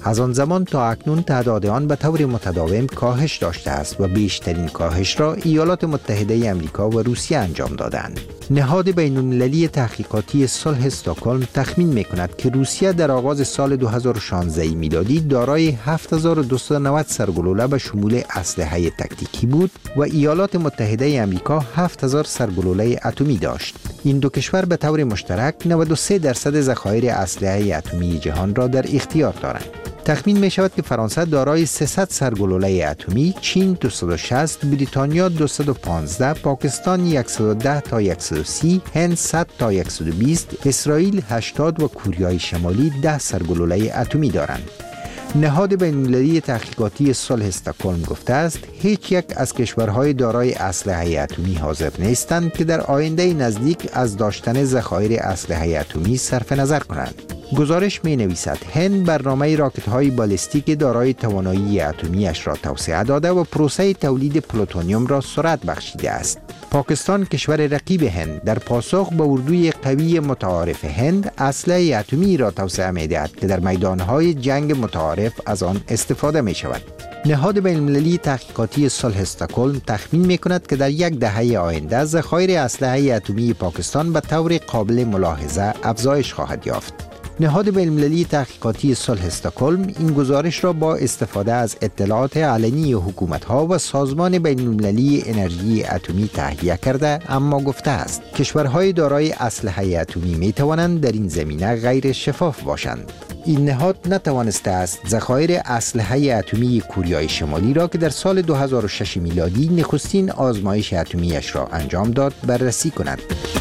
از آن زمان تا اکنون تعداد آن به طور متداوم کاهش داشته است و بیشترین کاهش را ایالات متحده آمریکا و روسیه انجام دادند. نهاد بین‌المللی تحقیقاتی صلح استکهلم تخمین می‌کند که روسیه در آغاز سال دو هزار و شانزده میلادی دارای هفت هزار و دویست و نود سرگلوله به شمول اسلحه تاکتیکی بود و ایالات متحده آمریکا هفت هزار سرگلوله اتمی داشت. این دو کشور به طور مشترک نود و سه درصد ذخایر اسلحه اتمی جهان را در اختیار دارند. تخمین می شود که فرانسه دارای سیصد سرگلوله اتمی، چین دویست و شصت، بریتانیا دویست و پانزده، پاکستان صد و ده تا صد و سی، هند صد تا صد و بیست، اسرائیل هشتاد و کوریای شمالی ده سرگلوله اتمی دارند. نهاد بین‌المللی تحقیقاتی صلح استکهلم گفته است هیچ یک از کشورهای دارای اسلحه اتمی حاضر نیستند که در آینده نزدیک از داشتن ذخایر اسلحه اتمی صرف نظر کنند. گزارش می نویسد هند برنامه راکت های بالستیک دارای توانایی اتمیش را توسعه داده و پروسه تولید پلوتونیوم را سرعت بخشیده است. پاکستان کشور رقیب هند در پاسخ به اردوی قوی متعارف هند اسلحه اتمی را توسعه می دهد که در میدانهای جنگ متعارف از آن استفاده می شود. نهاد بین‌المللی تحقیقاتی صلح استکهلم تخمین می کند که در یک دهه آینده ذخایر اسلحه اتمی پاکستان به طور قابل ملاحظه افزایش خواهد یافت. نهاد بین‌المللی تحقیقاتی صلح استکهلم این گزارش را با استفاده از اطلاعات علنی حکومت‌ها و سازمان بین‌المللی انرژی اتمی تهیه کرده، اما گفته است کشورهای دارای اسلحه اتمی می‌توانند در این زمینه غیر شفاف باشند. این نهاد نتوانسته است ذخایر اسلحه اتمی کوریای شمالی را که در سال دو هزار و شش میلادی نخستین آزمایش اتمیش را انجام داد بررسی کند.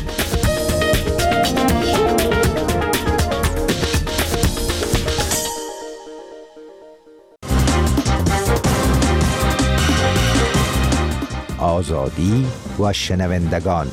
آزادی و شنوندگان.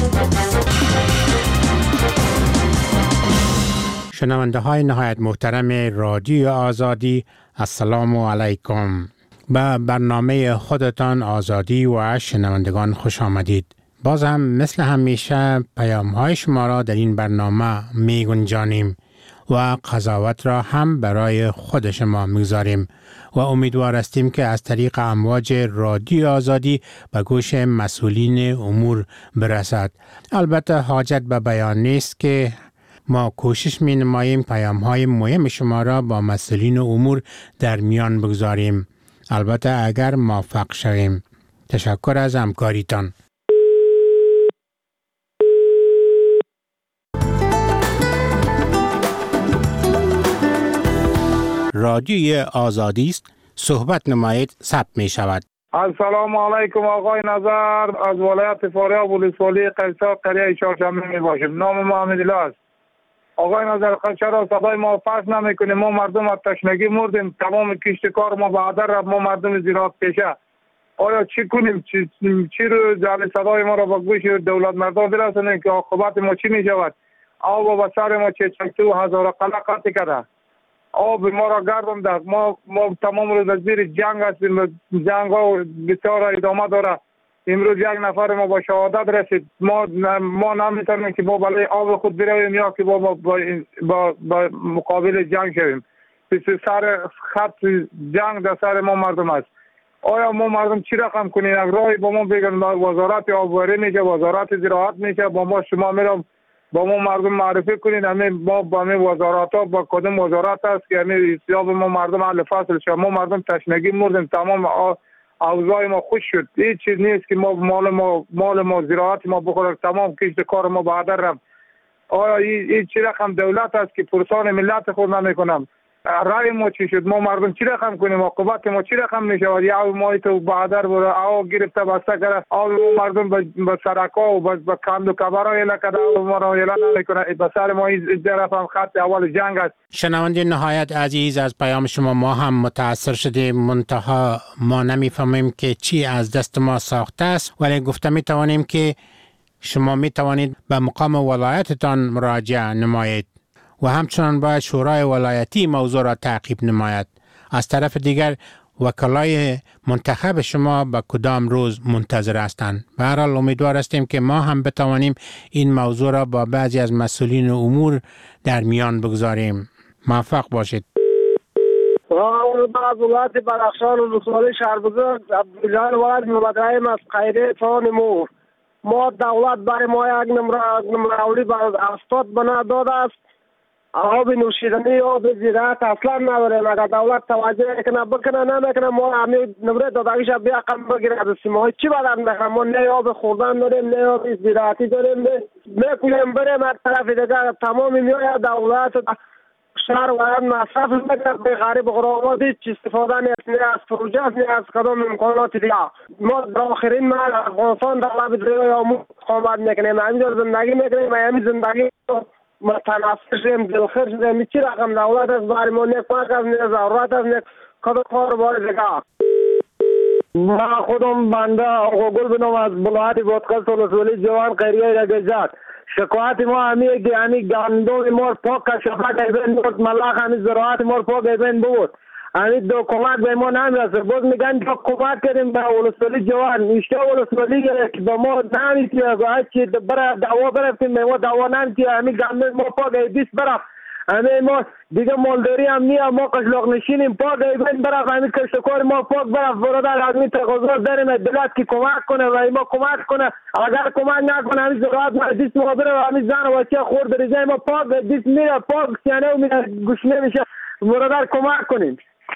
شنونده های نهایت محترم رادیو آزادی، السلام علیکم. به برنامه خودتان آزادی و شنوندگان خوش آمدید. باز هم مثل همیشه پیام های شما را در این برنامه می گنجانیم و قضاوت را هم برای خود شما میگذاریم و امیدوار هستیم که از طریق امواج رادیو آزادی به گوش مسئولین امور برسد. البته حاجت به بیان نیست که ما کوشش می نماییم پیام های مهم شما را با مسئولین امور در میان بگذاریم، البته اگر موفق شویم. تشکر از همکاریتان. رادیوی آزادی است، صحبت نمایید ثبت می شود. السلام علیکم آقای نظر، از ولایت فاریاب ولسوالی قیصر قریه چهارشنبه می باشیم. نام ما حمیدالله است. آقای نظر، چرا صدای ما پخش نمیکنیم؟ ما مردم از تشنگی مردیم، تمام کشت کار ما بعد رفت، ما مردم زراعت پیشه. آیا چی کنیم؟ چی, چی رو جعل صدای ما را با گوش دولت مردم برسونیم که عاقبت ما چی می شود؟ آب و سر ما چه چکتی و هزار قلعه قطع کرده. آب ما را گردم داد. ما ما تمام روز از زیر جنگ هستیم، جنگ ها بسیار ادامه داره. امروز یک نفر ما با شهادت رسید. ما ما نمیتونیم که ما برای آب خود برویم یا که با با, با, با مقابل جنگ شویم. سر خط جنگ در سر ما مردم است. آیا ما مردم چی رقم کنیم؟ یک راهی با ما بگن وزارت آبواری میشه، وزارت زراعت میشه، با ما شما میرم با ما مردم معرفی کنید. همین ما با همین وزارت ها با کدام وزارت است که همین سیاب ما مردم اهل فصل شد. ما مردم تشنگی مردیم، تمام اوضاع ما خوش شد. هیچ چیز نیست که ما مال ما مال ما زراعت ما بخوریم، تمام کشت کار ما بعد رفت. آیا این چی رقم دولت است که پرسان ملت خود نمیکنم؟ رای ما چی شد؟ ما مردم چی رقم کنیم؟ عاقبت ما چی رقم میشه؟ یا ما تو بعدر برو او گرفته بسته کرد او مردم به سرکا و به کند و کبرا اله کرده او ما را اله نمیکنه. به سر ما این طرف هم خط اول جنگ است. شنونده نهایت عزیز، از پیام شما ما هم متاثر شدیم، منتها ما نمیفهمیم که چی از دست ما ساخته است، ولی گفته میتوانیم که شما میتوانید به مقام ولایتتان مراجعه نمایید و همچنان باید شورای ولایتی موضوع را تعقیب نماید. از طرف دیگر وکلای منتخب شما به کدام روز منتظر هستند. به هر حال امیدوار هستیم که ما هم بتوانیم این موضوع را با بعضی از مسئولین امور در میان بگذاریم. موفق باشید. بعض ولایت بدخشان و ولسوالی شهربزرگ عبدالجلیل ولایت محمدرحیم از خیریه تان مو ما دولت برای ما یک نمراولی بر اسطات بنا داده است. آب نوشیدنی آب زراعت اصلا نداریم. اگر دولت توجه کنه بکنه نمیکنه ما همین نمره دادگیش بیا کم بگیره از ما چی بدن بخوام. ما نه آب خوردن داریم نه آب زراعتی داریم. میکنیم بریم از طرف دیگر تمام میای دولت شهر و مصرف میکنه به غریب غربات هیچ استفاده نیست نه از پروژه نه از کدام امکانات دیگه. ما در آخرین مرحله افغانستان در لب دریا آموز قامت میکنیم. همین زندگی میکنیم. همین زندگی ما تناسب شدیم دلخیر شدیم. چی رقم دولت است برای ما نه کمک است نه ضرورت است نه کدام کار باید دیگه. ما خودم بنده آقا گل بنام از ولایت بادغیس ولسوالی جوان خیریه رگزاد. شکایت ما همی همی گندم ما پاک شفاعت ایبن بود ملاخ همی زراعت ما پاک ایبن بود. همی دو کمک به ما نمیرسه. باز میگن دو کمک کردیم به ولسوالی جوان. ایشته ولسوالی که به ما نمیتیه هرچی برای دعوا برفتیم به ما دعوا نمیتیه. همی گندم ما پاک ایبیس برفت. همی ما دیگه مالداری هم نیم ما قشلاق نشینیم پاک ایبن برفت. همی کشتکار ما پاک برفت. برادر همی تقاضا داریم دلت که کمک کنه و ما کمک کنه. اگر کمک نکنه همی زراعت ما دیست ما بره و همی زن و بچه خورد ریزه ما پاک دیست میره پاک سیانه و میره گوشنه میشه. برادر کمک کنیم.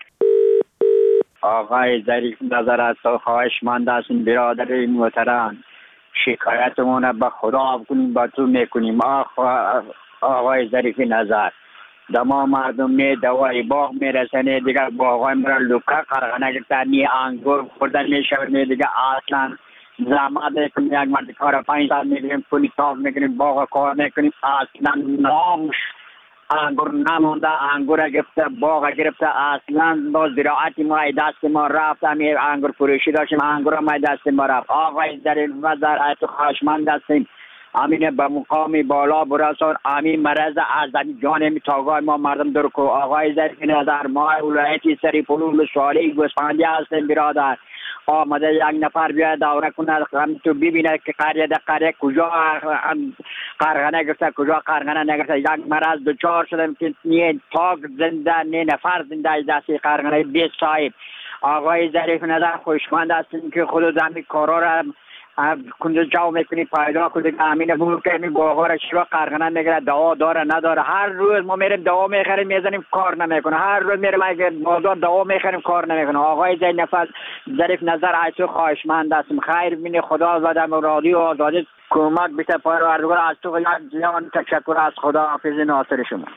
آقای ظریف نظر است و خواهشمند هستیم برادر محترم شکایتمون به خدا کنیم با تو میکنیم. آقای ظریف نظر دما مردم نه دوای باغ میرسنه دیگه باغای مرا لوکا قرغنه گرفتن نی انگور خوردن میشود نه دیگه اصلا زحمت کنیم. یک مرد کار پنج سال میگیریم پولی تاف میکنیم باغ کار میکنیم اصلا نامش انگور نمونده. انگور گرفته باغ گرفته اصلا با زراعتی ما دست ما رفت. همین انگور فروشی داشتیم انگور ما دست ما رفت. آقای ظریف نظر ایتو خواهشمند هستیم امین به مقام بالا برسان. امین مرض از جان تاگاه ما مردم در کو. آقای ظریف نظر ما ولایتی سری پلول سوالی گوسفندی هستیم برادر. آمده یک نفر بیاد دوره کنه هم تو ببینه که قریه در قریه کجا قرغنه گرفته کجا قرغنه نگرفته. یک مرض دوچار شدم که نه پاک زنده نه نفر زنده از دستی قرغنه بیست صاحب. آقای ظریف نظر خوشمند هستیم که خود زمین کارا را کنجا جاو میکنی پایدا کنی که امین بود که می باغا را شروع قرغنه میگیره دوا داره نداره. هر روز ما میریم دوا میخریم میزنیم کار نمیکنه. هر روز میریم اگر بازار دوا میخریم کار نمیکنه. آقای ظریف ظریف نظر ایتو خواهشمند هستیم خیر بینی خدا زدم رادیو آزادی کمک بیت پروردگار از تو جان تشکر از خدا حافظ ناصر شما.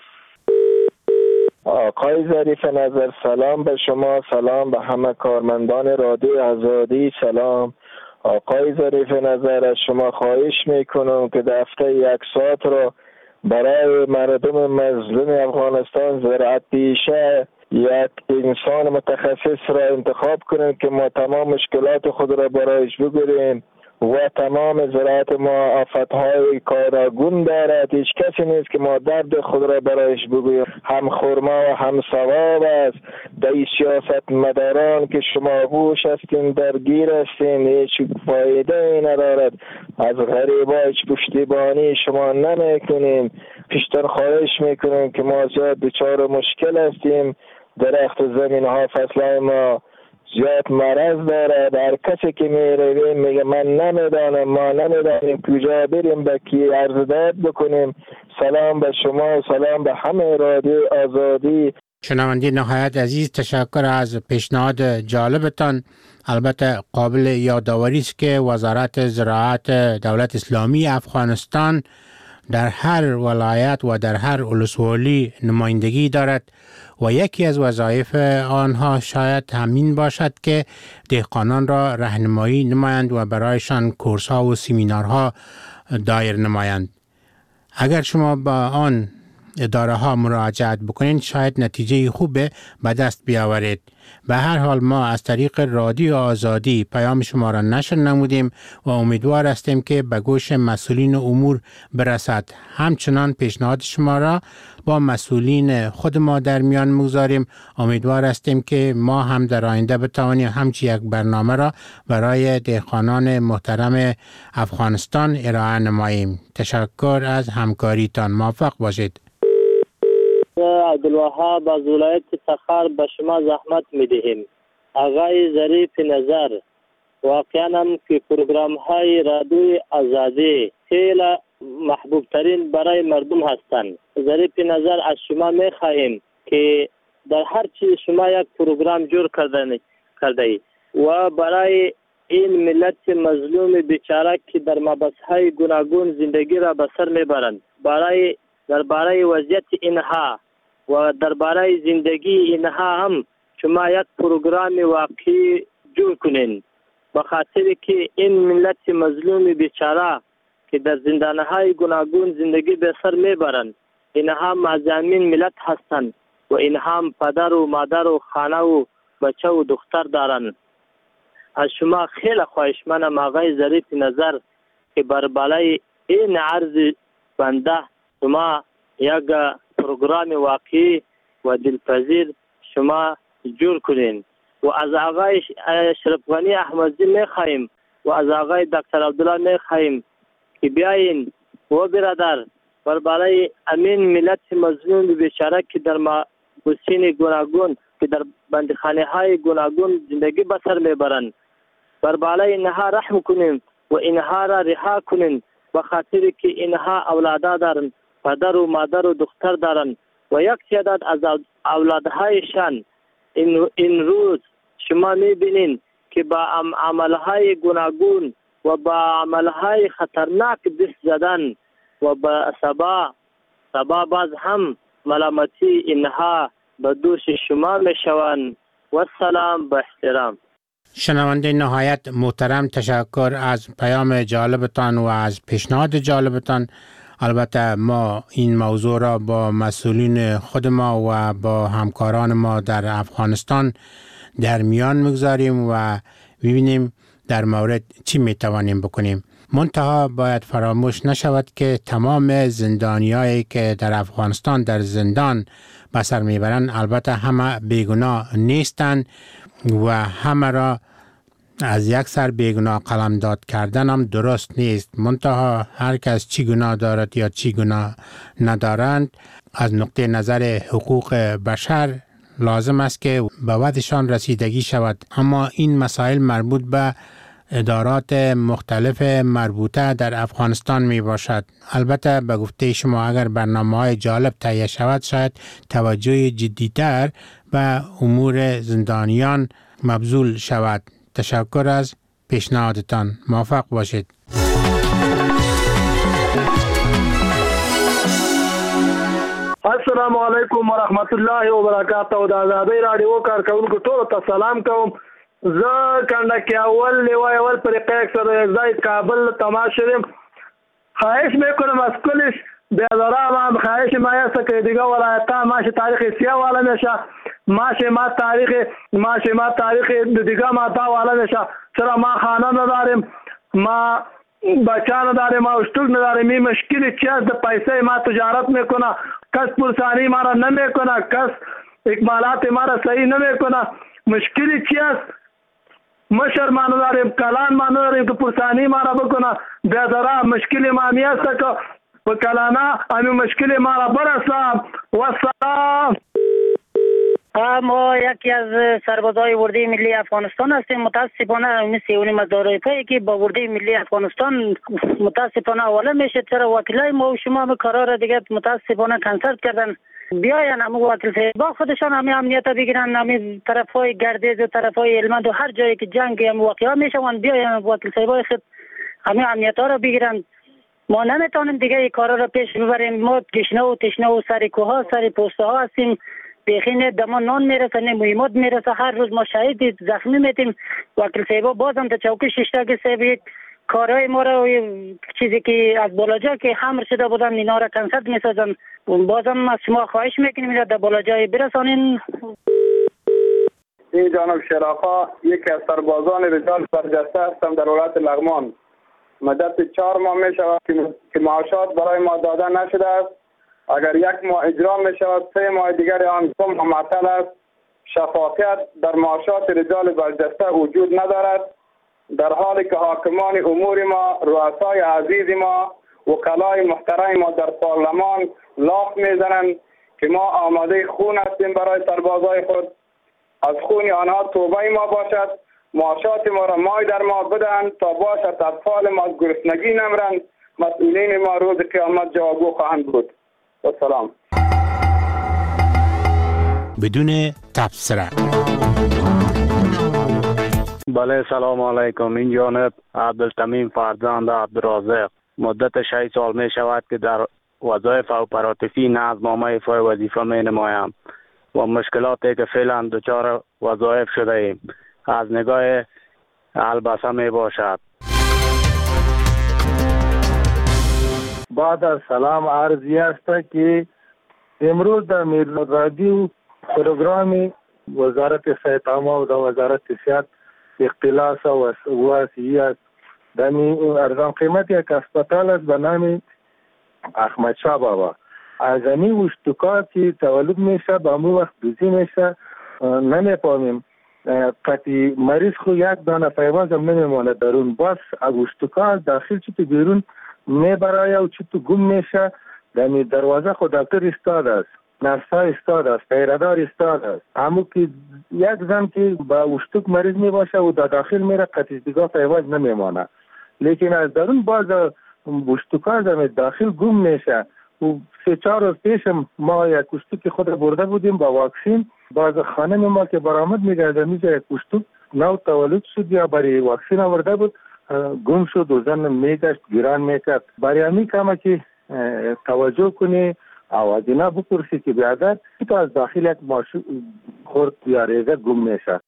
آقای ظریف نظر سلام به شما، سلام به همه کارمندان رادیو آزادی، سلام. آقای ظریف نظر از شما خواهش میکنم که دفتر یک ساعت را برای مردم مظلوم افغانستان زراعت پیشه یک انسان متخصص را انتخاب کنیم که ما تمام مشکلات خود را برایش بگیریم و تمام زراعت ما آفتهای کارگون دارد. هیچ کسی نیست که ما درد خود را برایش بگوییم. هم خرما و هم ثواب است. در سیاست مداران که شما گوش هستین درگیر هستین هیچ فایده ای ندارد. از غریبا هیچ پشتیبانی شما نمی کنیم. پیشتر خواهش میکنیم که ما زیاد دچار مشکل هستیم. درخت و زمین ها فصلهای ما زیاد مرض داره. در کسی که می رویم میگه من نمیدانم ما نمیدانیم کجا بریم به کی عرضداد بکنیم. سلام به شما و سلام به همه رادیو آزادی. شنونده نهایت عزیز تشکر از پیشنهاد جالبتان. البته قابل یادآوری است که وزارت زراعت دولت اسلامی افغانستان در هر ولایت و در هر ولسوالی نمایندگی دارد و یکی از وظایف آنها شاید همین باشد که دهقانان را راهنمایی نمایند و برایشان کورس‌ها و سمینارها دایر نمایند. اگر شما با آن اداره ها مراجعت بکنید شاید نتیجه خوب به دست بیاورید. به هر حال ما از طریق رادیو آزادی پیام شما را نشر نمودیم و امیدوار هستیم که به گوش مسئولین امور برسد. همچنان پیشنهاد شما را با مسئولین خود ما در میان میگذاریم. امیدوار هستیم که ما هم در آینده بتوانیم همچی یک برنامه را برای دهقانان محترم افغانستان ارائه نماییم. تشکر از همکاریتان. موفق باشید. عبدالوهاب از ولایت تخار به شما زحمت میدهیم. آقای ظریف نظر، واقعا هم که پروگرام های رادیوی آزادی خیلی محبوب ترین برای مردم هستند. ظریف نظر، از شما میخواهیم که در هر چیز شما یک پروگرام جور کردن کرده ای و برای این ملت مظلوم بیچاره که در مبحث‌های گوناگون زندگی را به سر میبرند، برای درباره وضعیت اینها و درباره زندگی اینها هم شما یک پروگرام واقعی جور کنین، به خاطر که این ملت مظلوم بیچاره که در زندانهای گوناگون زندگی به سر میبرند، اینها مزامین ملت هستند و اینها هم پدر و مادر و خانه و بچه و دختر دارند. از شما خیلی خواهشمندم آقای ظریف نظر که بر بالای این عرض بنده شما یک پروگرام واقعی و دلپذیر شما جور کنین و از آقای اشرف غنی احمدی میخواهیم و از آقای دکتر عبدالله میخواهیم که بیاین و برادر بر بالای امین ملت مظلوم بیچاره که در محبسین گوناگون که در بندخانه های گوناگون زندگی به سر میبرند، بر بالای اینها رحم کنیم و اینها را رها کنیم، به خاطر که اینها اولادا دارند، پدر و مادر و دختر دارند و یک تعداد از اولادهایشان این, این روز شما میبینین که با عملهای گوناگون و با عملهای خطرناک دست زدن و با سبا سبا باز هم ملامتی اینها به دوش شما میشوند. و سلام با احترام. شنونده نهایت محترم، تشکر از پیام جالبتان و از پیشنهاد جالبتان. البته ما این موضوع را با مسئولین خود ما و با همکاران ما در افغانستان در میان میگذاریم و ببینیم در مورد چی میتوانیم بکنیم. منتها باید فراموش نشود که تمام زندانیایی که در افغانستان در زندان به سر میبرند البته همه بیگناه نیستند و همه را از یک سر بیگناه قلمداد کردن هم درست نیست. منتها هر کس چی گناه دارد یا چی گناه ندارند، از نقطه نظر حقوق بشر لازم است که به وعدشان رسیدگی شود. اما این مسائل مربوط به ادارات مختلف مربوطه در افغانستان می باشد. البته به گفته شما اگر برنامه‌های جالب تهیه شود، شاید توجه جدی‌تر به امور زندانیان مبذول شود. تشکر از پیشنهادتان. موفق باشید. السلام علیکم و رحمت الله و برکاته. د آزادۍ رادیو کارکونکو ټولو ته سلام کوم. زه کنډکي اول لیوای اول فرقه اکثر ځای کابل تماس شدم. خواهش میکنم از کلش بیادرام هم خواهش مایسته که دیگه ولایتا ماشه تاریخ سیاه والا میشه، ماشه ما تاریخ ماشه ما تاریخ دیگه ما تا والا میشه. چرا ما خانه نداریم، ما بچه نداریم، ما اشتوک نداریم. این مشکلی چی است؟ پیسه ما تجارت میکنه، کس پرسانی ما را نمیکنه، کس اکمالات ما را صحیح نمیکنه. مشکلی چی است؟ مشر ما نداریم، کلان ما نداریم که پرسانی ما را بکنه. بیادرام مشکلی ما میسته که وکلانا امی مشکل ما را برسم. و سلام. ما یکی از سربازای ورده ملی افغانستان هستیم. متاسفانه مثل اونی مدارای پایی که با ورده ملی افغانستان متاسفانه حواله میشه. چرا وکیلای ما و شما به کارا را دیگه متاسفانه کنسل کردن. بیاین همه وکیل صاحبا خودشان همه امنیت بگیرن، همه طرف های گردیز و طرف های علمند و هر جایی که جنگ هم واقعا میشون، بیاین وکیل صاحبای خود همه امنیت ها را بگیرن. ما نمیتونیم دیگه این کارا را پیش ببریم. ما گشنه و تشنه و سر کوها سر پوسته ها هستیم. بیخینه دما نان میرسه، نه مهمات میرسه. هر روز ما شهید زخمی میتیم. وکیل صاحبا بازم در چوکی ششتاگی صاحب یک کارهای ما را چیزی که از بالاجا که خمر شده بودن اینا را کنسل میسازن. بازم از شما خواهش میکنیم در بالاجای برسانین. این جانب شرافا یکی از سربازان رجال برجسته هستم در ولایت لغمان. مدت چهار ماه می شود که معاشات برای ما داده نشده است. اگر یک ماه اجرا می شود، سه ماه دیگر آن کم معطل است. شفافیت در معاشات رجال برجسته وجود ندارد، در حالی که حاکمان امور ما، رؤسای عزیز ما، وکلای محترم ما در پارلمان لاف می زنند که ما آماده خون هستیم برای سربازای خود. از خون آنها توبه ما باشد، معاشات ما را مای در ما بدهند تا باشد اطفال ما از گرسنگی نمیرند. مسئولین ما روز قیامت جوابگو خواهند بود. و سلام. بدون تبصره. بله سلام علیکم. این جانب عبدالتمیم فرزند عبدالرازق. مدت شش سال می شود که در وظایف اپراتیفی نظمنامه فای وظیفه می نمایم و مشکلاتی که فعلا دچار وظایف شده ایم از نگاه البسه می باشد. بعد از سلام عرضی است که امروز در میرزا رادیو پروگرام وزارت صحت عامه و در وزارت صحت اختلاس و واسعی است. در ارزان قیمت یک اسپتال است به نام احمد شاه بابا. از این اشتکا که تولد میشه به همون وقت دوزی میشه نمیفهمیم. قطعی مریض خو یک دانه پیواز هم نمیمانه درون، باز از اشتکا داخل چی تو بیرون میبرای و چی تو گم میشه. در دروازه خود دکتر استاد است، نرسا استاد است، پیردار استاد است. همون که یک زن که با اشتک مریض میباشه و در داخل میره قطعی دیگه پیواز نمیمانه، لیکن از درون باز اشتکا در داخل گم میشه. و سه چهار روز پیش ما یک اشتک خود برده بودیم با واکسین، باز خانم ما که برآمد میگه در میگه یک اشتک نو تولد شد یا برای واکسین آورده بود گم شد و زن میگشت گیران میکرد. برای همین کامه که توجه کنی آواز اینا بپرسی که بیادر تو از داخل یک ماشو خورد یا ریزه گم میشه.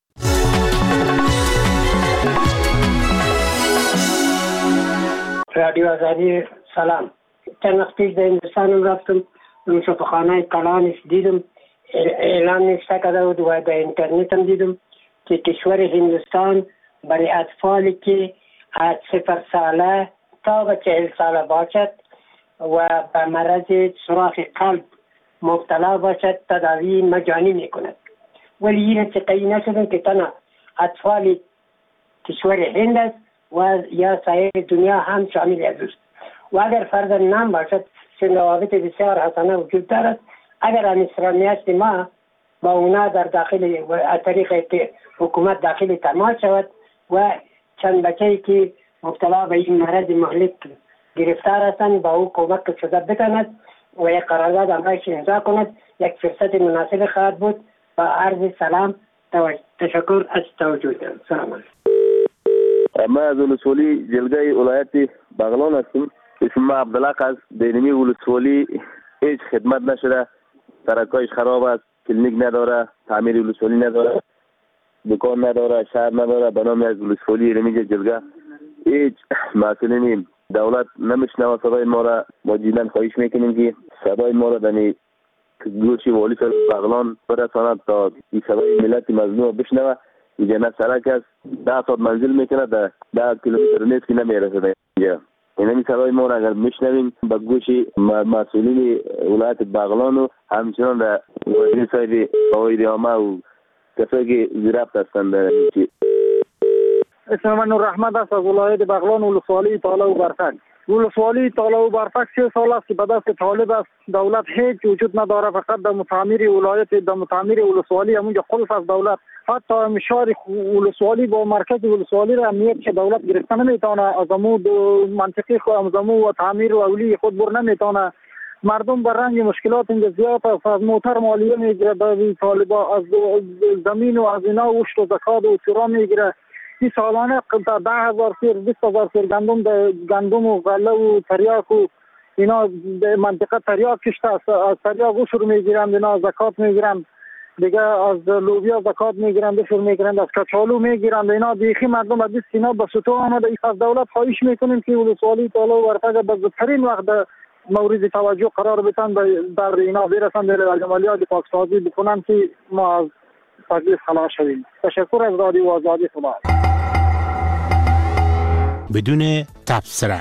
رادیو آزادی سلام. چند وقت پیش در هندوستان رفتم، مسافرخانه کلانش دیدم، اعلان نوشته کرده بود و در اینترنت هم دیدم که کشور هندوستان برای اطفالی که از صفر ساله تا به چهل ساله باشد و به مرض سوراخ قلب مبتلا باشد تداوی مجانی میکند. ولی این چقدر نشدن که تنها اطفال کشور هند است و یا سایر دنیا هم شامل است. و اگر فرض نام باشد چون روابط بسیار حسنه وجود دارد، اگر انسرامیت ما با اونا در داخل و از طریق حکومت داخل تماس شود و چند بچه‌ای که مبتلا به این مرض مهلک گرفتار هستند با او کمک شده بکند و یک قرارداد همراهش امضا کند، یک فرصت مناسب خواهد بود. با عرض سلام تشکر از توجهتان. سلام علیکم. ما از ولسوالی جلگه ولایت بغلان هستیم. اسم عبدالحق است. دینمی ولسوالی هیچ خدمت نشده، سرکایش خراب است، کلینیک نداره، تعمیر ولسوالی نداره، دکان نداره، شهر نداره. به نام از ولسوالی رمیج جلگه هیچ مسئولین دولت نمیشنوه صدای ما را. ما جیدن خواهش میکنیم که صدای ما را دنی گوشی والی بغلان برساند تا این صدای ملت مظلوم بشنوه. اینجا نه سرک است، ده ساعت منزل میکنه، ده ده کیلومتر نیست که نمیرسه اینجا. این همین صدای ما را اگر میشنویم به گوشی مسئولین ولایت بغلان و همچنان در وزیر صاحب قواعد عامه و کسایی که زیرفت هستند. اسم من نور احمد است از ولایت بغلان ولسوالی تاله و برفک. ولسوالی تاله و برفک سه سال است که به دست طالب است. دولت هیچ وجود نداره، فقط در متعمیر ولایت در متعمیر ولسوالی همونجا خلف از دولت. حتی شهر ولسوالی با مرکز ولسوالی را امنیت که دولت گرفته نمیتونه، از امو منطقی خود امزمو و تعمیر و اولی خود بر نمیتونه. مردم بر رنج مشکلات اینجا زیاد است. از موتر مالیه میگیره به طالبا، از زمین و از اینا وشت و زکات و چرا میگیره. این سالانه ده هزار سیر بیست هزار سیر گندم گندم و غله و تریاک و اینا به منطقه تریاک کشته است. از تریاک عشر میگیرند، اینا زکات میگیرند دیگه، از لوبیا زکات میگیرند، عشر میگیرند، از کچالو میگیرند. اینا بیخی مردم از دست اینا به سطوح آمده. ای از دولت خواهش میکنیم که ولسوالی تاله و برفک به زودترین وقت مورد توجه قرار بدن، در اینا برسند، در عملیات پاکسازی بکنن که ما از تکلیف خلاص شویم. تشکر از رادیو آزادی. خدا بدون تبصره.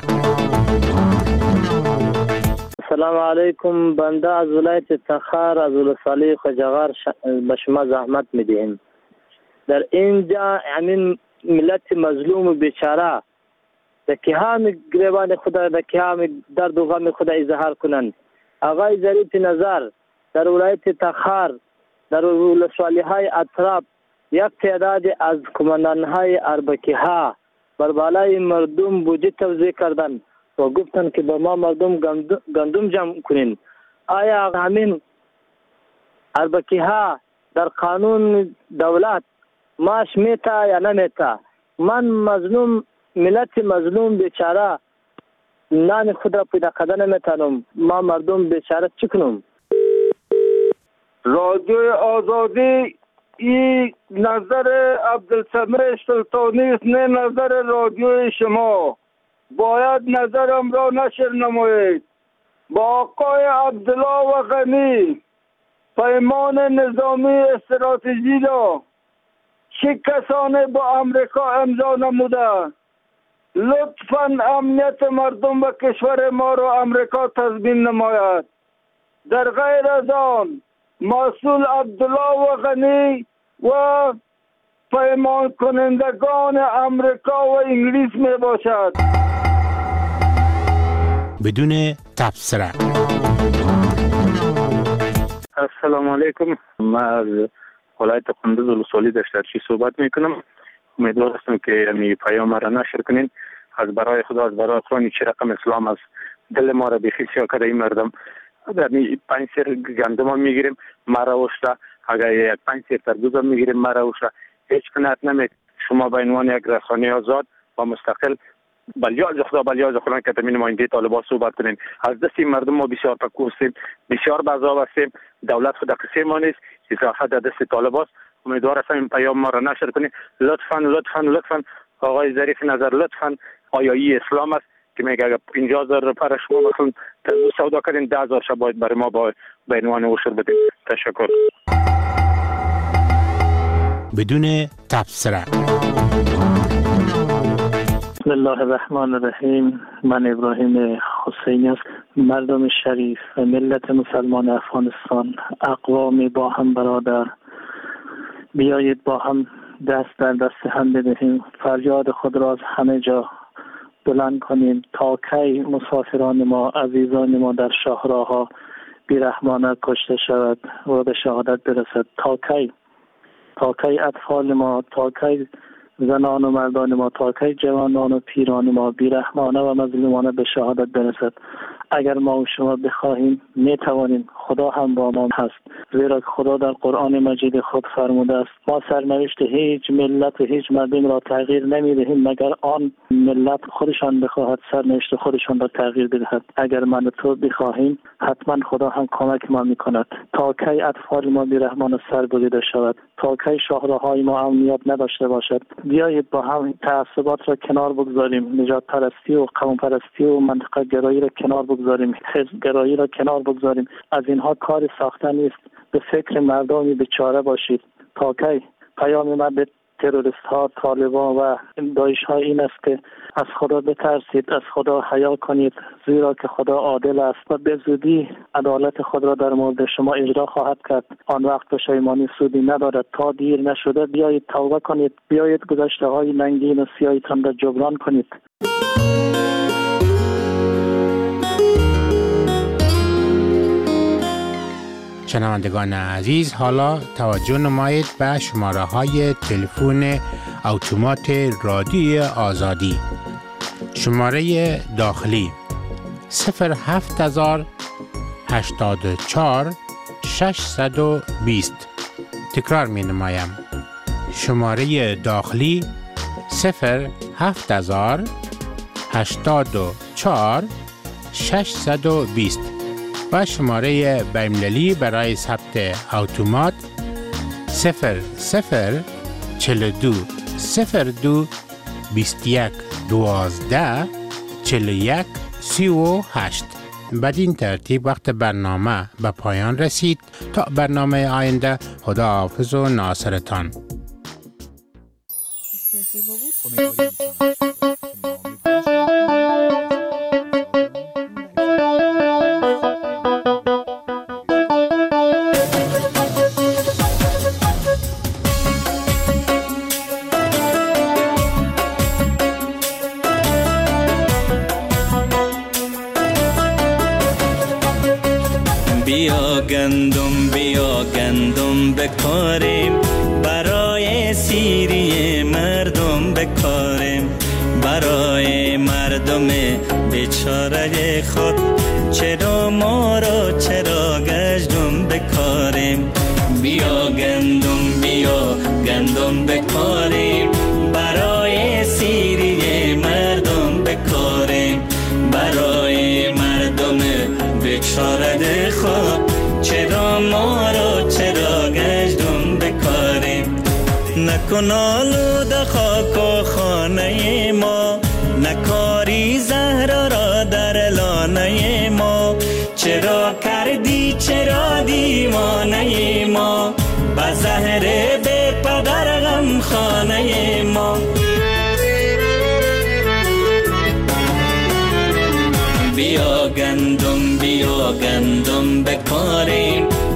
سلام علیکم. بنده از ولایت تخار از ولسوالی خجغار به شما زحمت میدهیم. در اینجا همین ملت مظلوم و بیچاره در کهام گریبان خدا، در کهام درد و غم خدا اظهار کنند. آقای ظریف نظر در ولایت تخار در ولسوالی های اطراف یک تعداد از کماندان های اربکی ها بر بالای مردم بودجه توزیع کردند و گفتند که به ما مردم گندم جمع کنین. آیا همین اربکی ها در قانون دولت معاش میتا یا نمیتا؟ من مظلوم، ملت مظلوم بیچاره نان خود را پیدا کردن نمیتونم، ما مردم بیچاره چی کنم؟ رادیو آزادی این نظر عبدالسمیع سلطانی است، نه نظر رادیو شما. باید نظرم را نشر نمایید. با آقای عبدالله و غنی پیمان نظامی استراتژی را چه کسانی با امریکا امضا نموده؟ لطفاً امنیت مردم و کشور ما را امریکا تضمین نماید. در غیر از آن مسئول عبدالله و غنی و پیمان کنندگان امریکا و انگلیس می باشد. بدون تبصره. السلام علیکم. من از ولایت کندوز ولسوالی دشترچی صحبت میکنم. امیدوار هستم که یعنی پیام را نشر کنین. از برای خدا، از برای قرآن چه رقم اسلام از دل ما را بخیر سیاه کرده این مردم. در پنج سیر گندم هم میگیریم مرا وشته، اگر یک پنج سیر تربوز هم میگیریم مرا وشته. هیچ کنات نمید. شما به عنوان یک رسانه آزاد و مستقل بلیاز خدا بلیاز خدا که تمین نماینده طالبان صحبت کنین. از دست این مردم ما بسیار پکوستیم، بسیار بعضا هستیم. دولت خدا قصه ما نیست، اصلاحات در دست طالبان. امیدوار هستم این پیام ما را نشر کنین. لطفاً لطفاً لطفاً آقای ظریف نظر لطفاً آیایی اسلام است که میگه اگر پنجاه هزار روپیه شما مثلا تربوز سودا کردین ده هزار شب باید برای ما با به عنوان عشر بدین. تشکر. بدون تبصره. بسم الله الرحمن الرحیم. من ابراهیم حسینی است. مردم شریف و ملت مسلمان افغانستان، اقوام با هم برادر، بیایید با هم دست در دست هم بدهیم، فریاد خود را از همه جا بلند کنیم. تا کی مسافران ما، عزیزان ما در شاهراها بیرحمانه کشته شود و به شهادت برسد؟ تا کی؟ تا کی اطفال ما، تا کی زنان و مردان ما، تا کی جوانان و پیران ما بیرحمانه و مظلومانه به شهادت برسد؟ اگر ما و شما بخواهیم می توانیم. خدا هم با ما هست، زیرا که خدا در قرآن مجید خود فرموده است ما سرنوشت هیچ ملت و هیچ مردم را تغییر نمی دهیم مگر آن ملت خودشان بخواهد سرنوشت خودشان را تغییر بدهد. اگر من و تو بخواهیم حتما خدا هم کمک ما می کند. تا کی اطفال ما بیرحمانه سر بریده شود؟ تا کی شاهراهای ما امنیت نداشته باشد؟ بیایید با هم تعصبات را کنار بگذاریم، نجات پرستی و قوم پرستی و منطقه گرایی را کنار بگذاریم، حزب گرایی را کنار بگذاریم. از اینها کار ساخته نیست. به فکر مردمی بیچاره باشید. تا کی؟ پیام من به تروریست ها، طالبان و داعش ها این است که از خدا بترسید، از خدا حیا کنید، زیرا که خدا عادل است و به زودی عدالت خود را در مورد شما اجرا خواهد کرد. آن وقت پشیمانی سودی ندارد. تا دیر نشده بیایید توبه کنید، بیایید گذشته های ننگین و سیاهیتان را جبران کنید. شنوندگان عزیز، حالا توجه نمایید به شماره های تلفن اتومات رادیو آزادی. شماره داخلی صفر هفت هزار هشتاد و چهار ششصد و بیست. تکرار می نمایم. شماره داخلی صفر هفت هزار هشتاد و چهار ششصد و بیست و شماره بین‌المللی برای ثبت اتومات صفر صفر چهل و دو صفر دو بیست و یک دوازده چهل و یک سی و هشت. بدین ترتیب وقت برنامه به پایان رسید. تا برنامه آینده، خدا حافظ و ناصرتان. گندم بیچاره خود چرا ما را چرا گشتم بکاریم بیا گندم بیا گندم بکاریم برای سیری مردم بکاریم برای مردم بیچاره خود چرا ما را چرا گشتم بکاریم نکن آلوده خاک و خانه ما نکاری زهر را در لانه ما چرا کردی چرا دیوانه ما با زهر بی پدر غم خانه ما بیا گندم بیا گندم بکاریم